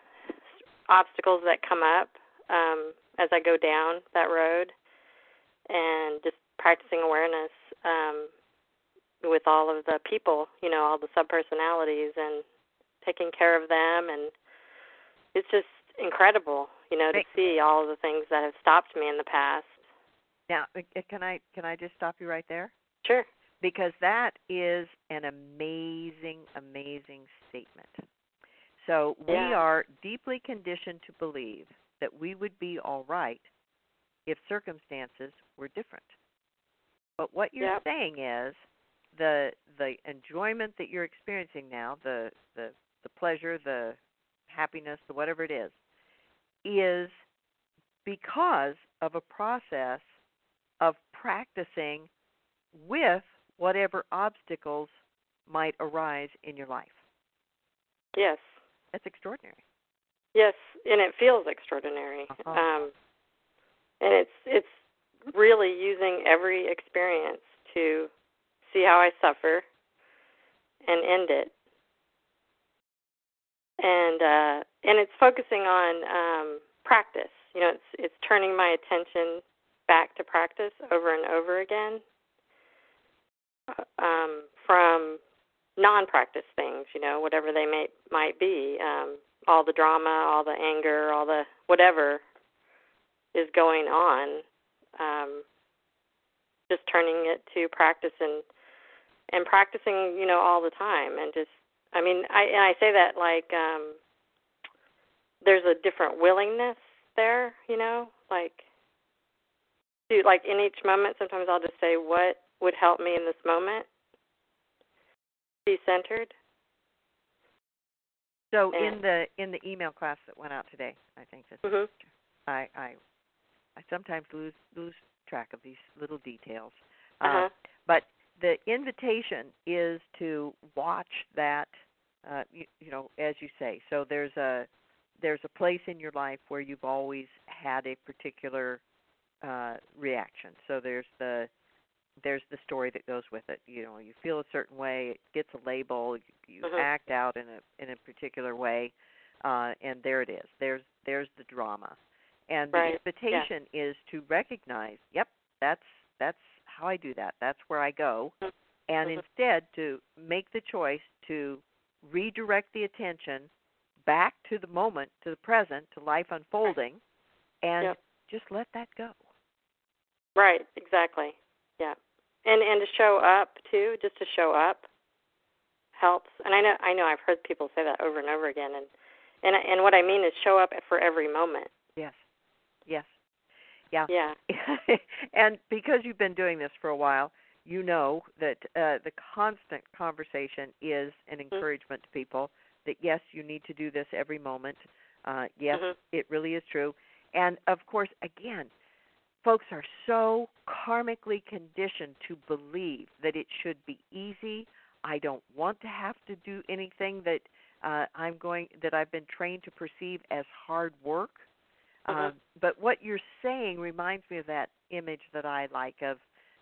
obstacles that come up as I go down that road and just practicing awareness with all of the people, all the subpersonalities, and taking care of them. And it's just incredible, to see all of the things that have stopped me in the past. Now, can I just stop you right there? Sure. Because that is an amazing, amazing statement. So we are deeply conditioned to believe that we would be all right if circumstances were different. But what you're saying is the enjoyment that you're experiencing now, the pleasure, the happiness, the whatever it is because of a process of practicing with whatever obstacles might arise in your life. Yes. That's extraordinary. Yes, and it feels extraordinary. Uh-huh. And it's really using every experience to see how I suffer and end it. And it's focusing on practice. It's turning my attention back to practice over and over again, from non-practice things, whatever they might be, all the drama, all the anger, all the whatever is going on, just turning it to practice and practicing, all the time, and just, I say that like there's a different willingness there, like in each moment. Sometimes I'll just say, what would help me in this moment? Be centered. So in the email class that went out today, I think this I sometimes lose track of these little details. But the invitation is to watch that, as you say. So there's a place in your life where you've always had a particular reaction. So there's the story that goes with it. You feel a certain way, it gets a label, you act out in a particular way, and there it is. There's the drama. And the invitation is to recognize, that's how I do that. That's where I go. And instead to make the choice to redirect the attention back to the moment, to the present, to life unfolding, and just let that go. Right, exactly. Yeah. And to show up too, just to show up helps. And I know I've heard people say that over and over again, and what I mean is show up for every moment. Yes. Yeah. Yeah. And because you've been doing this for a while, you know that the constant conversation is an encouragement to people that, yes, you need to do this every moment. Yes, it really is true. And, of course, again, folks are so karmically conditioned to believe that it should be easy. I don't want to have to do anything that I've been trained to perceive as hard work. But what you're saying reminds me of that image that I like of,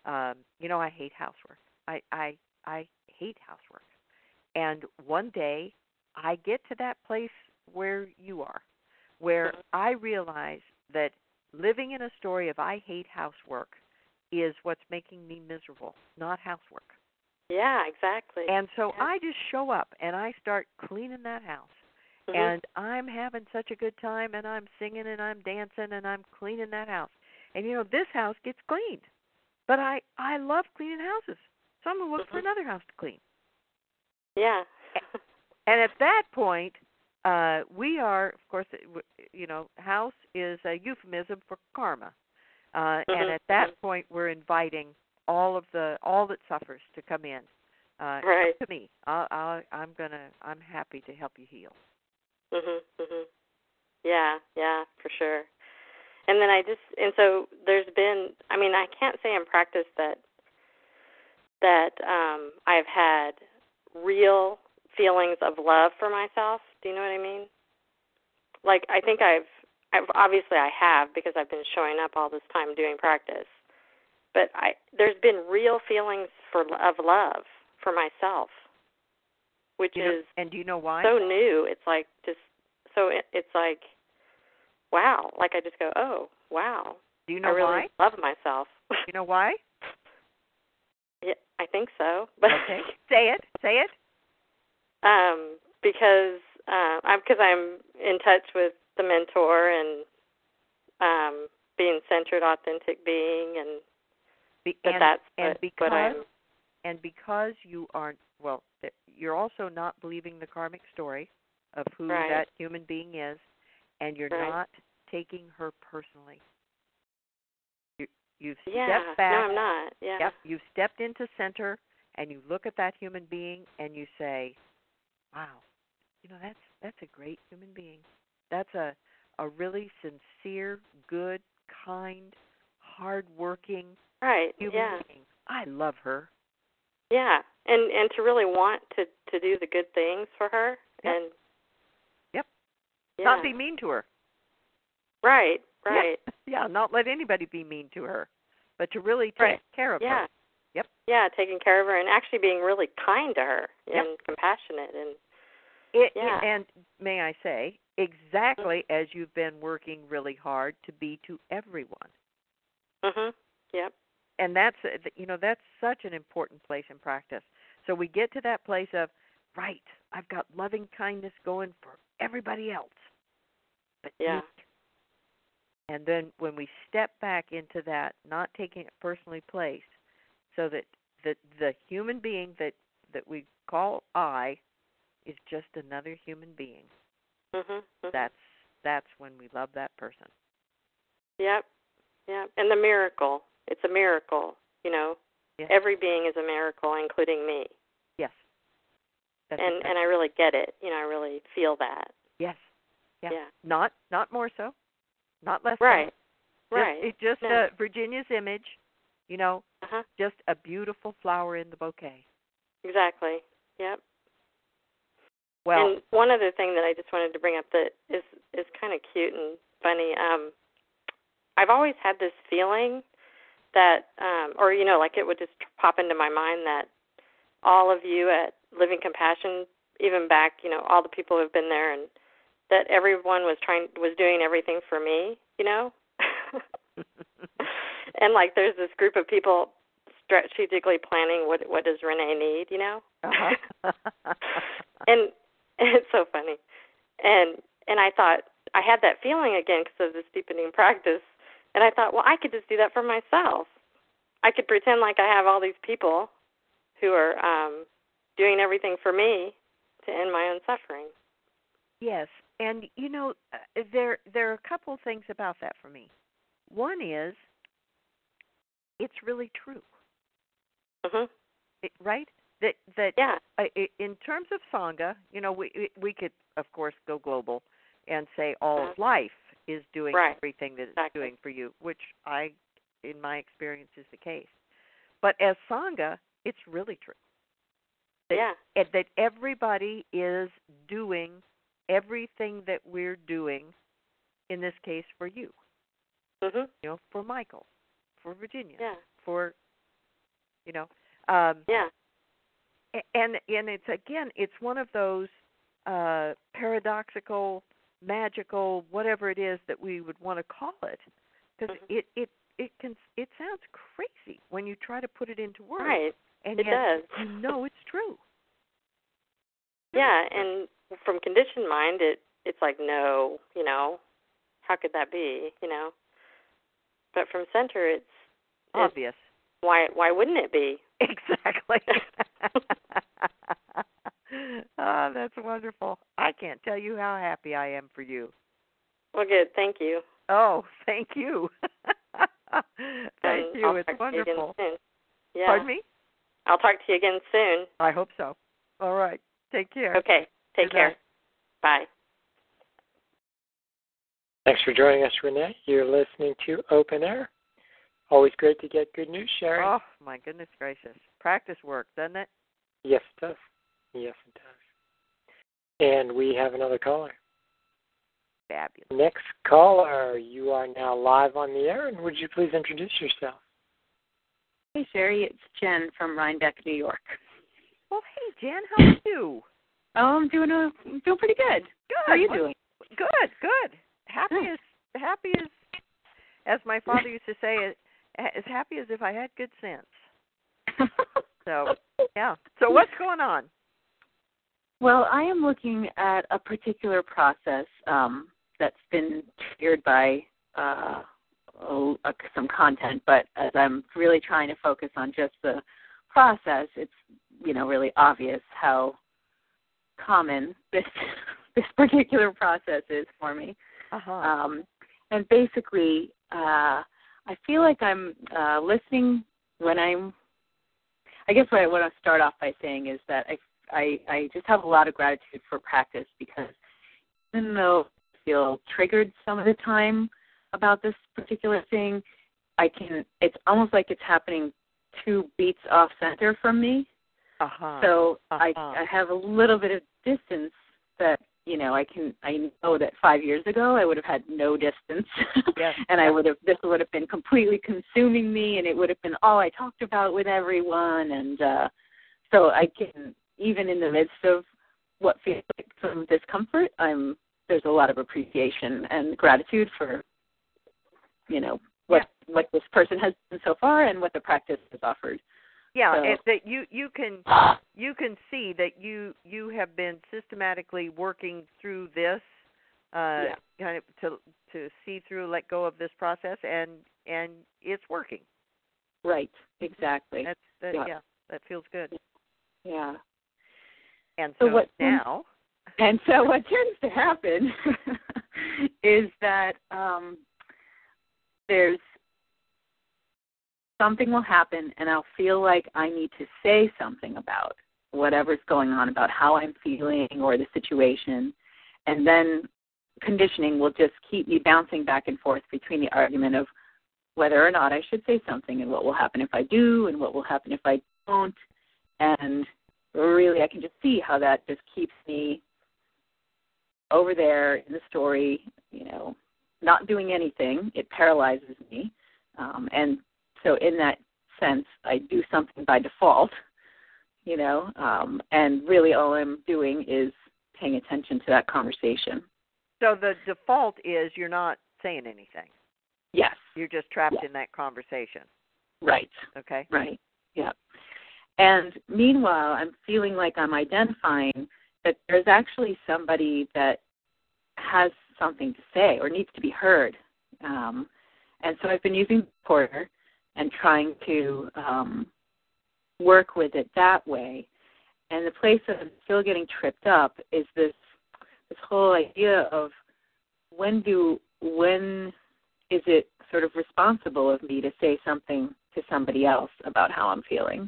I hate housework. I hate housework. And one day I get to that place where you are, where I realize that living in a story of I hate housework is what's making me miserable, not housework. Yeah, exactly. And so I just show up and I start cleaning that house. And I'm having such a good time, and I'm singing and I'm dancing and I'm cleaning that house. And, this house gets cleaned. But I love cleaning houses. So I'm going to look for another house to clean. Yeah. And at that point, we are, of course, house is a euphemism for karma. And at that point, we're inviting all that suffers to come in. Come to me. I'm happy to help you heal. Yeah, for sure. And then so there's been, I can't say in practice that I've had real feelings of love for myself. Do you know what I mean? Like, I think I've obviously I have, because I've been showing up all this time doing practice. But there's been real feelings of love for myself, which is, and do you know why? So new. It's like it's like, wow. Like I just go, oh, wow. Do you know I really why? love myself. You know why? Yeah, I think so. But okay, say it. Because I'm in touch with the mentor and being centered, authentic being, and because you aren't, well, you're also not believing the karmic story of who right. that human being is, and you're right. not taking her personally. You've yeah. stepped back. No, I'm not. Yeah. Yep. You've stepped into center, and you look at that human being, and you say, "Wow, that's a great human being. That's a really sincere, good, kind, hard-working right. human yeah. being. I love her." Yeah, and to really want to do the good things for her, yep. and yep, yeah. not be mean to her. Right. Yeah, not let anybody be mean to her, but to really take right. care of yeah. her. Yep. Yeah, taking care of her and actually being really kind to her yep. and compassionate and. And may I say, exactly as you've been working really hard to be to everyone. Mhm. Yep. And that's such an important place in practice. So we get to that place of, right, I've got loving kindness going for everybody else, but me. And then when we step back into that, not taking it personally place, so that the human being that we call I is just another human being. Mhm. That's when we love that person. Yep. And the miracle. It's a miracle, Yes. Every being is a miracle, including me. Yes. And I really get it. I really feel that. Yes. Yeah. Yeah. Not more so. Not less right. so. Right. It's just no. Virginia's image, just a beautiful flower in the bouquet. Exactly. Yep. Well, and one other thing that I just wanted to bring up that is kind of cute and funny. I've always had this feeling that, or like it would just pop into my mind that all of you at Living Compassion, even back, all the people who have been there, and that everyone was doing everything for me, and like there's this group of people strategically planning what does Renee need, Uh-huh. and it's so funny, and I thought I had that feeling again because of this deepening practice, and I thought, well, I could just do that for myself. I could pretend like I have all these people who are doing everything for me to end my own suffering. Yes, and there are a couple of things about that for me. One is, it's really true. Mhm. Right? That yeah. In terms of Sangha, we could of course go global and say all of life is doing right. everything that it's exactly. doing for you, which in my experience, is the case. But as Sangha, it's really true. That everybody is doing everything that we're doing, in this case, for you. Mm-hmm. For Michael, for Virginia, for, And it's one of those paradoxical, magical, whatever it is that we would want to call it, because it sounds crazy when you try to put it into words. Right. And it yet does. It's true. Yeah, and from conditioned mind, it's like, no, how could that be, But from center, it's obvious. Why wouldn't it be? Exactly. Oh, that's wonderful. I can't tell you how happy I am for you. Well, good. Thank you. Oh, thank you. Thank you. It's wonderful. Yeah. Pardon me? I'll talk to you again soon. I hope so. All right. Take care. Okay. Take care. Bye. Thanks for joining us, Renee. You're listening to Open Air. Always great to get good news sharing. Oh, my goodness gracious. Practice works, doesn't it? Yes, it does. Yes, it does. And we have another caller. Fabulous. Next caller, you are now live on the air, and would you please introduce yourself? Hey, Sherry, it's Jen from Rhinebeck, New York. Oh, hey, Jen, how are you? Oh, I'm doing pretty good. Good. How are you doing? Good. Happy as my father used to say, as happy as if I had good sense. So, yeah. So what's going on? Well, I am looking at a particular process that's been triggered by some content, but as I'm really trying to focus on just the process, it's, really obvious how common this particular process is for me. Uh-huh. And basically, I feel like I'm listening when I guess what I want to start off by saying is that I just have a lot of gratitude for practice, because even though I feel triggered some of the time about this particular thing, it's almost like it's happening 2 beats off center from me. Uh-huh. So uh-huh. I have a little bit of distance that, I know that 5 years ago I would have had no distance. Yes. And this would have been completely consuming me, and it would have been all I talked about with everyone. And so I can, even in the midst of what feels like some discomfort, there's a lot of appreciation and gratitude for, what this person has done so far and what the practice has offered. Yeah, so, that you can see that you have been systematically working through this, kind of to see through, let go of this process, and it's working. Right. Exactly. That feels good. Yeah. And so what tends to happen is that there's something will happen, and I'll feel like I need to say something about whatever's going on, about how I'm feeling or the situation, and then conditioning will just keep me bouncing back and forth between the argument of whether or not I should say something, and what will happen if I do, and what will happen if I don't. And really, I can just see how that just keeps me over there in the story, not doing anything. It paralyzes me. And so in that sense, I do something by default, and really all I'm doing is paying attention to that conversation. So the default is you're not saying anything. Yes. You're just trapped in that conversation. Right. Okay. Right. Yeah. And meanwhile, I'm feeling like I'm identifying that there's actually somebody that has something to say or needs to be heard. And so I've been using Porter and trying to work with it that way. And the place that I'm still getting tripped up is this whole idea of when is it sort of responsible of me to say something to somebody else about how I'm feeling?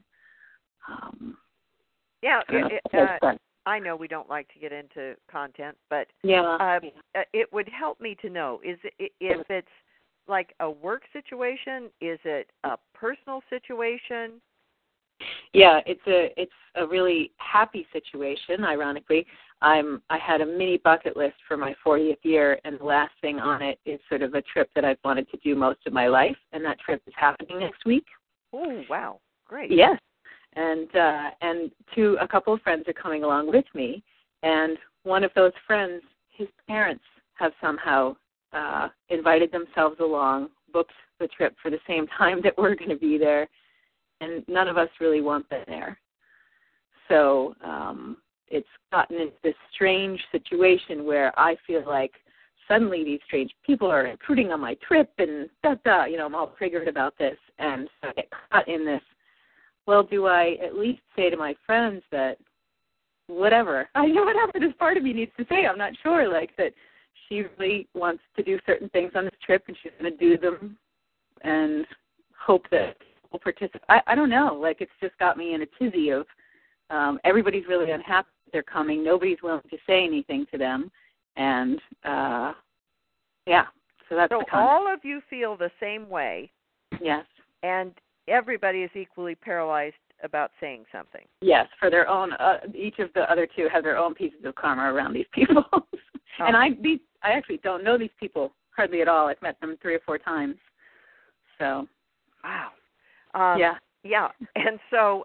I know we don't like to get into content, but it would help me to know if it's like a work situation, is it a personal situation? Yeah, it's a really happy situation. Ironically, I had a mini bucket list for my 40th year, and the last thing on it is sort of a trip that I've wanted to do most of my life, and that trip is happening next week. Oh, wow, great! Yes, and a couple of friends are coming along with me, and one of those friends, his parents have somehow invited themselves along, booked the trip for the same time that we're going to be there, and none of us really want them there. So it's gotten into this strange situation where I feel like suddenly these strange people are intruding on my trip, and I'm all triggered about this, and so I get caught in this. Well, do I at least say to my friends that whatever this part of me needs to say, I'm not sure, like that she really wants to do certain things on this trip, and she's going to do them and hope that people participate. I don't know. Like, it's just got me in a tizzy of everybody's really unhappy that they're coming. Nobody's willing to say anything to them. And, so that's so the concept. all of you feel the same way. Yes. And everybody is equally paralyzed about saying something. Yes, for their own. Each of the other two have their own pieces of karma around these people. And I actually don't know these people hardly at all. I've met them 3 or 4 times. So. Wow. Yeah. And so,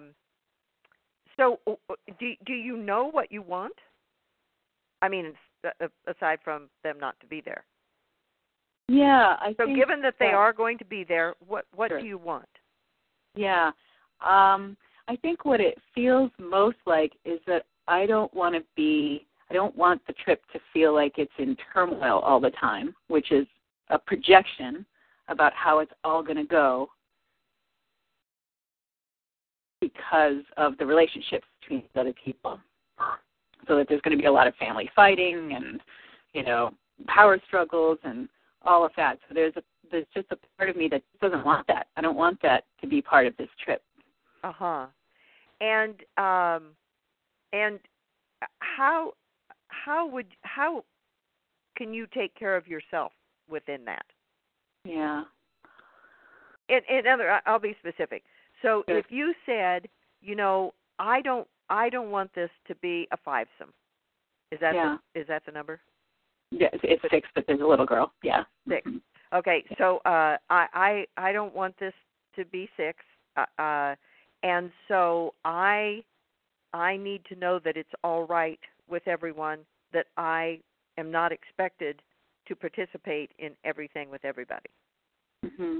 do you know what you want? I mean, aside from them not to be there. Yeah, so think given that they are going to be there, what sure. do you want? Yeah. I think what it feels most like is that I don't want the trip to feel like it's in turmoil all the time, which is a projection about how it's all going to go because of the relationships between other people. So that there's going to be a lot of family fighting and, power struggles and all of that. So there's just a part of me that doesn't want that. I don't want that to be part of this trip. Uh-huh. And how can you take care of yourself within that? Yeah. I'll be specific. So sure. if you said, I don't want this to be a fivesome. Is that the number? Yeah, it's 6, but there's a little girl. Yeah. 6. Okay, so I don't want this to be 6, and so I need to know that it's all right with everyone, that I am not expected to participate in everything with everybody. Mm-hmm.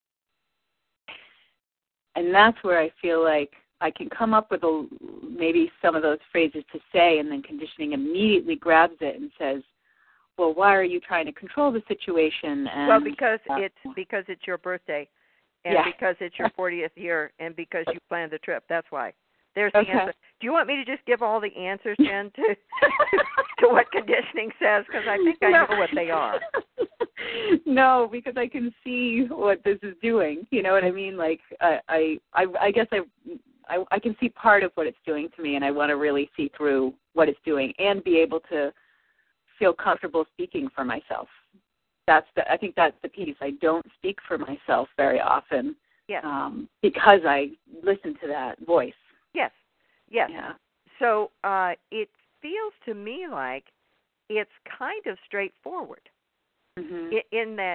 And that's where I feel like I can come up with maybe some of those phrases to say, and then conditioning immediately grabs it and says, well, why are you trying to control the situation? And, well, because it's your birthday, and yeah. because it's your 40th year, and because you planned the trip. That's why. There's the answer. Do you want me to just give all the answers, Jen, to what conditioning says? Because I think I know what they are. No, because I can see what this is doing. You know what I mean? Like I guess I can see part of what it's doing to me, and I want to really see through what it's doing and be able to feel comfortable speaking for myself. I think that's the piece. I don't speak for myself very often. Yes. Because I listen to that voice. Yes. Yes. Yeah. So it feels to me like it's kind of straightforward. Mm-hmm. In that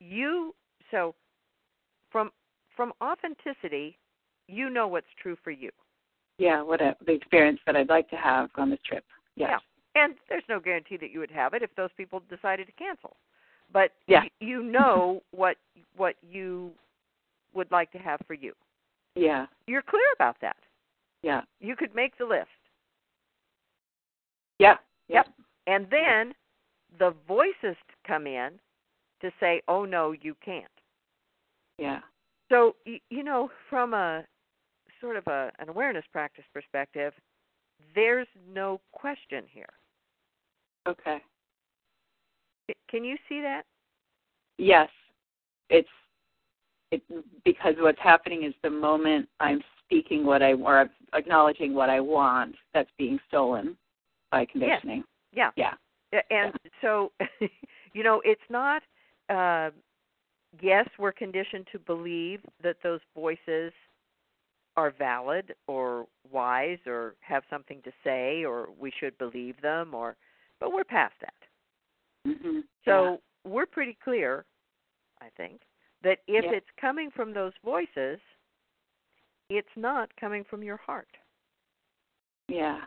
from authenticity, you know what's true for you. Yeah, the experience that I'd like to have on this trip. Yes. Yeah, and there's no guarantee that you would have it if those people decided to cancel. But yeah. you know what you would like to have for you. Yeah. You're clear about that. Yeah. You could make the list. Yeah. Yep. And then the voices come in to say, oh, no, you can't. Yeah. So, from a sort of an awareness practice perspective, there's no question here. Okay. Can you see that? Yes. It's because what's happening is the moment I'm speaking or acknowledging what I want, that's being stolen by conditioning. Yeah. Yeah. And so, it's not, yes, we're conditioned to believe that those voices are valid or wise or have something to say or we should believe them, but we're past that. Mm-hmm. So we're pretty clear, I think, that if yeah. it's coming from those voices, it's not coming from your heart. Yeah.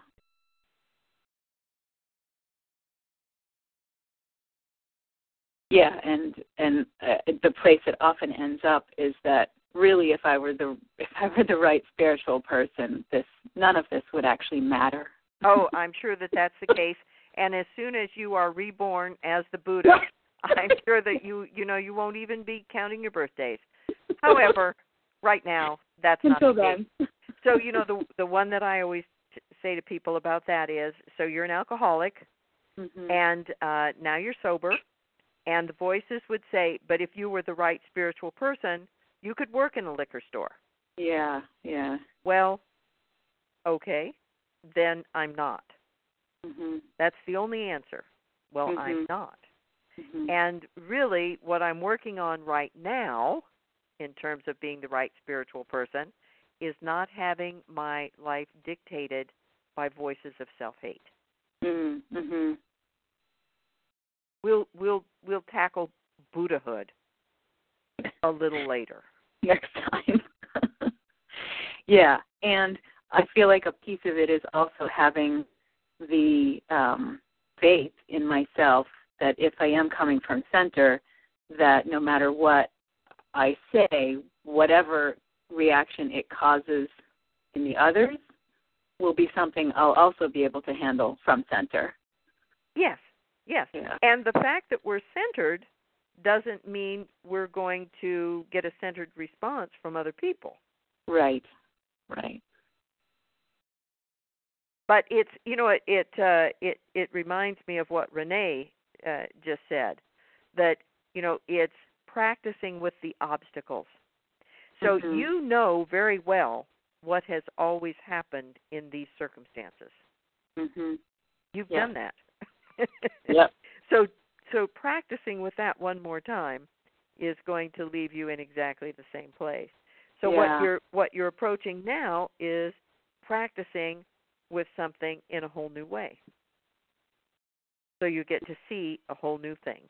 Yeah, and the place it often ends up is that really, if I were the right spiritual person, none of this would actually matter. Oh, I'm sure that that's the case. And as soon as you are reborn as the Buddha, I'm sure that you won't even be counting your birthdays. However, right now, that's not the case. So, the one that I always say to people about that is, so you're an alcoholic, mm-hmm. and now you're sober, and the voices would say, but if you were the right spiritual person, you could work in a liquor store. Yeah, yeah. Well, okay, then I'm not. Mm-hmm. That's the only answer. Well, mm-hmm. I'm not. Mm-hmm. And really, what I'm working on right now, in terms of being the right spiritual person, is not having my life dictated by voices of self-hate. Mm-hmm. We'll tackle Buddhahood a little later. Next time. Yeah, and I feel like a piece of it is also having the faith in myself that if I am coming from center, that no matter what I say, whatever reaction it causes in the others will be something I'll also be able to handle from center. Yes. Yeah. And the fact that we're centered doesn't mean we're going to get a centered response from other people. Right. But it's, it reminds me of what Renee just said, that, it's practicing with the obstacles. So you know very well what has always happened in these circumstances. You've done that. Yep. So practicing with that one more time is going to leave you in exactly the same place. So what you're approaching now is practicing with something in a whole new way. So you get to see a whole new thing.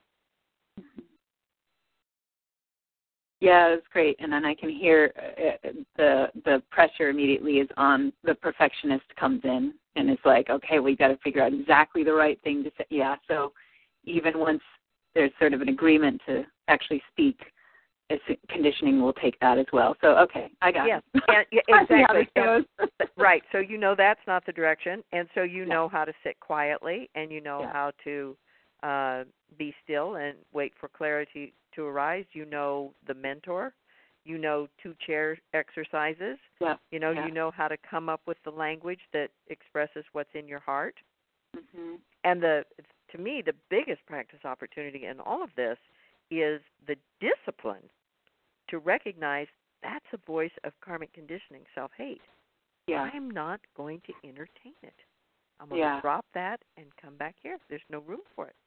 Yeah, it's great. And then I can hear the pressure immediately is on the perfectionist comes in, and it's like, okay, we got to figure out exactly the right thing to say. Yeah, so even once there's sort of an agreement to actually speak, conditioning will take that as well. So, okay, I got it. Exactly. Right. So that's not the direction, and so know how to sit quietly, and how to be still and wait for clarity to arise. The mentor. 2 chair exercises. Yeah. You know how to come up with the language that expresses what's in your heart. And to me, the biggest practice opportunity in all of this is the discipline to recognize that's a voice of karmic conditioning, self-hate. Yeah. I'm not going to entertain it. I'm going to drop that and come back here. There's no room for it.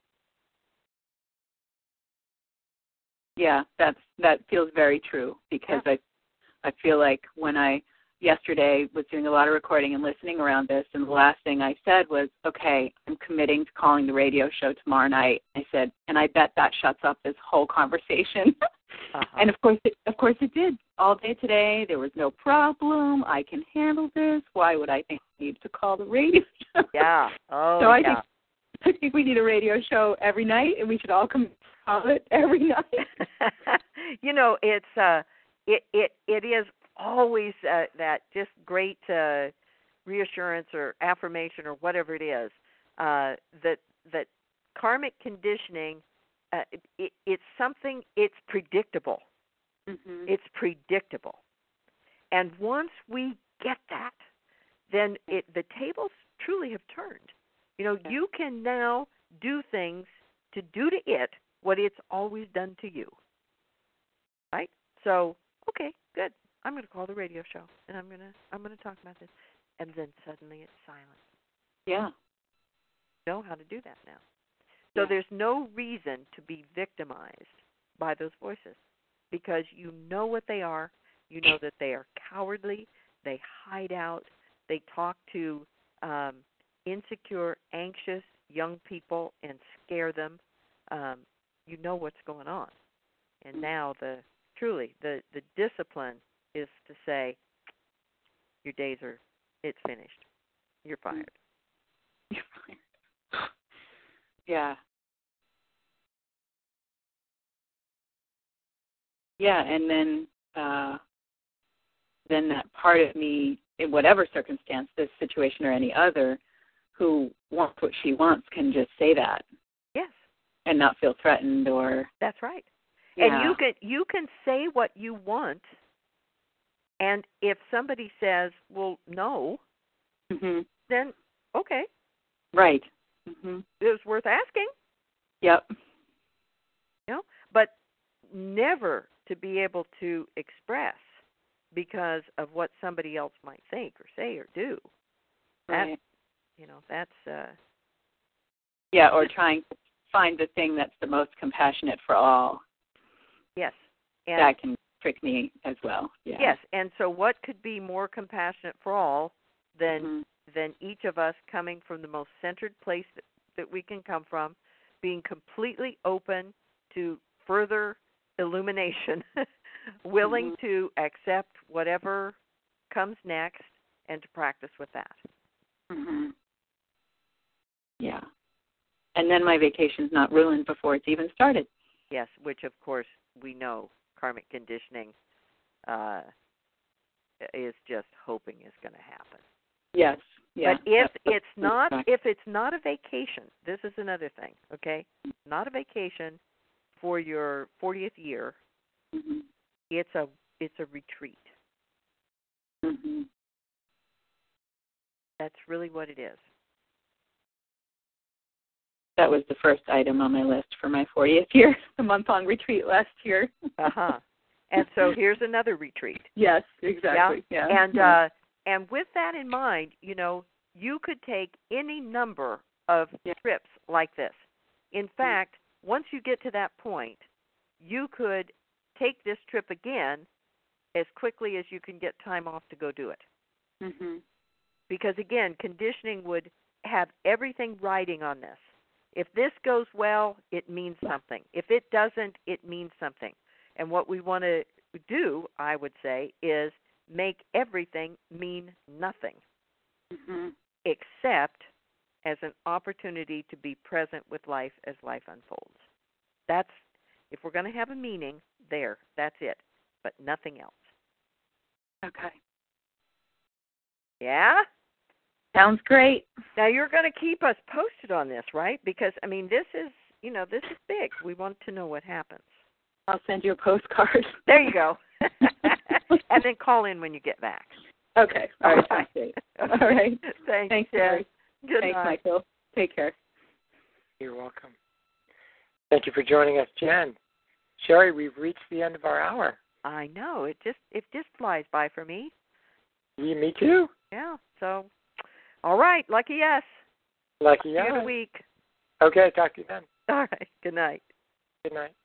Yeah, that feels very true, because I feel like when I yesterday was doing a lot of recording and listening around this, and the last thing I said was, okay, I'm committing to calling the radio show tomorrow night. I said, and I bet that shuts up this whole conversation. And of course it did. All day today, there was no problem. I can handle this. Why would I think I need to call the radio show? Yeah. Oh, so I think we need a radio show every night, and we should all come call it every night. It is always that just great reassurance or affirmation or whatever it is that karmic conditioning. It's something. It's predictable. It's predictable, and once we get that, then the tables truly have turned. You can now do things to do to it what it's always done to you. Right? So, okay, good. I'm going to call the radio show, and I'm going to talk about this, and then suddenly it's silent. Yeah. You know how to do that now. So there's no reason to be victimized by those voices, because you know what they are. You know that they are cowardly. They hide out. They talk to insecure, anxious young people and scare them. You know what's going on. And now the discipline is to say, your days it's finished. You're fired. Yeah. Yeah, and then that part of me, in whatever circumstance, this situation or any other, who wants what she wants, can just say that. Yes. And not feel threatened or. That's right. Yeah. And you can say what you want, and if somebody says, well, no, then okay. Right. It was worth asking. Yep. But never to be able to express because of what somebody else might think or say or do. Right. That's or trying to find the thing that's the most compassionate for all. Yes. And that can trick me as well. Yeah. Yes, and so what could be more compassionate for all than each of us coming from the most centered place that we can come from, being completely open to further illumination, willing to accept whatever comes next and to practice with that. Yeah. And then my vacation's not ruined before it's even started. Yes, which of course we know karmic conditioning is just hoping is going to happen. Yes. Yeah. But if it's not a vacation, this is another thing, okay? Not a vacation for your 40th year. Mm-hmm. It's a retreat. Mm-hmm. That's really what it is. That was the first item on my list for my 40th year, the month-long retreat last year. Uh-huh. And so here's another retreat. Yes, exactly. Yeah. And with that in mind, you could take any number of trips like this. In fact, once you get to that point, you could take this trip again as quickly as you can get time off to go do it. Mm-hmm. Because, again, conditioning would have everything riding on this. If this goes well, it means something. If it doesn't, it means something. And what we want to do, I would say, is make everything mean nothing, except as an opportunity to be present with life as life unfolds. That's, if we're going to have a meaning, that's it, but nothing else. Okay. Yeah? Sounds great. Now you're going to keep us posted on this, right? Because, this is big. We want to know what happens. I'll send you a postcard. There you go. And then call in when you get back. Okay. All right. That's great. All right. Thanks, Sherry. Good Thanks, night. Michael. Take care. You're welcome. Thank you for joining us, Jen. Sherry, we've reached the end of our hour. I know. It just flies by for me. Yeah, me too. Yeah. So, all right. Lucky yes. Lucky yes. See you in a week. Okay. Talk to you then. All right. Good night. Good night.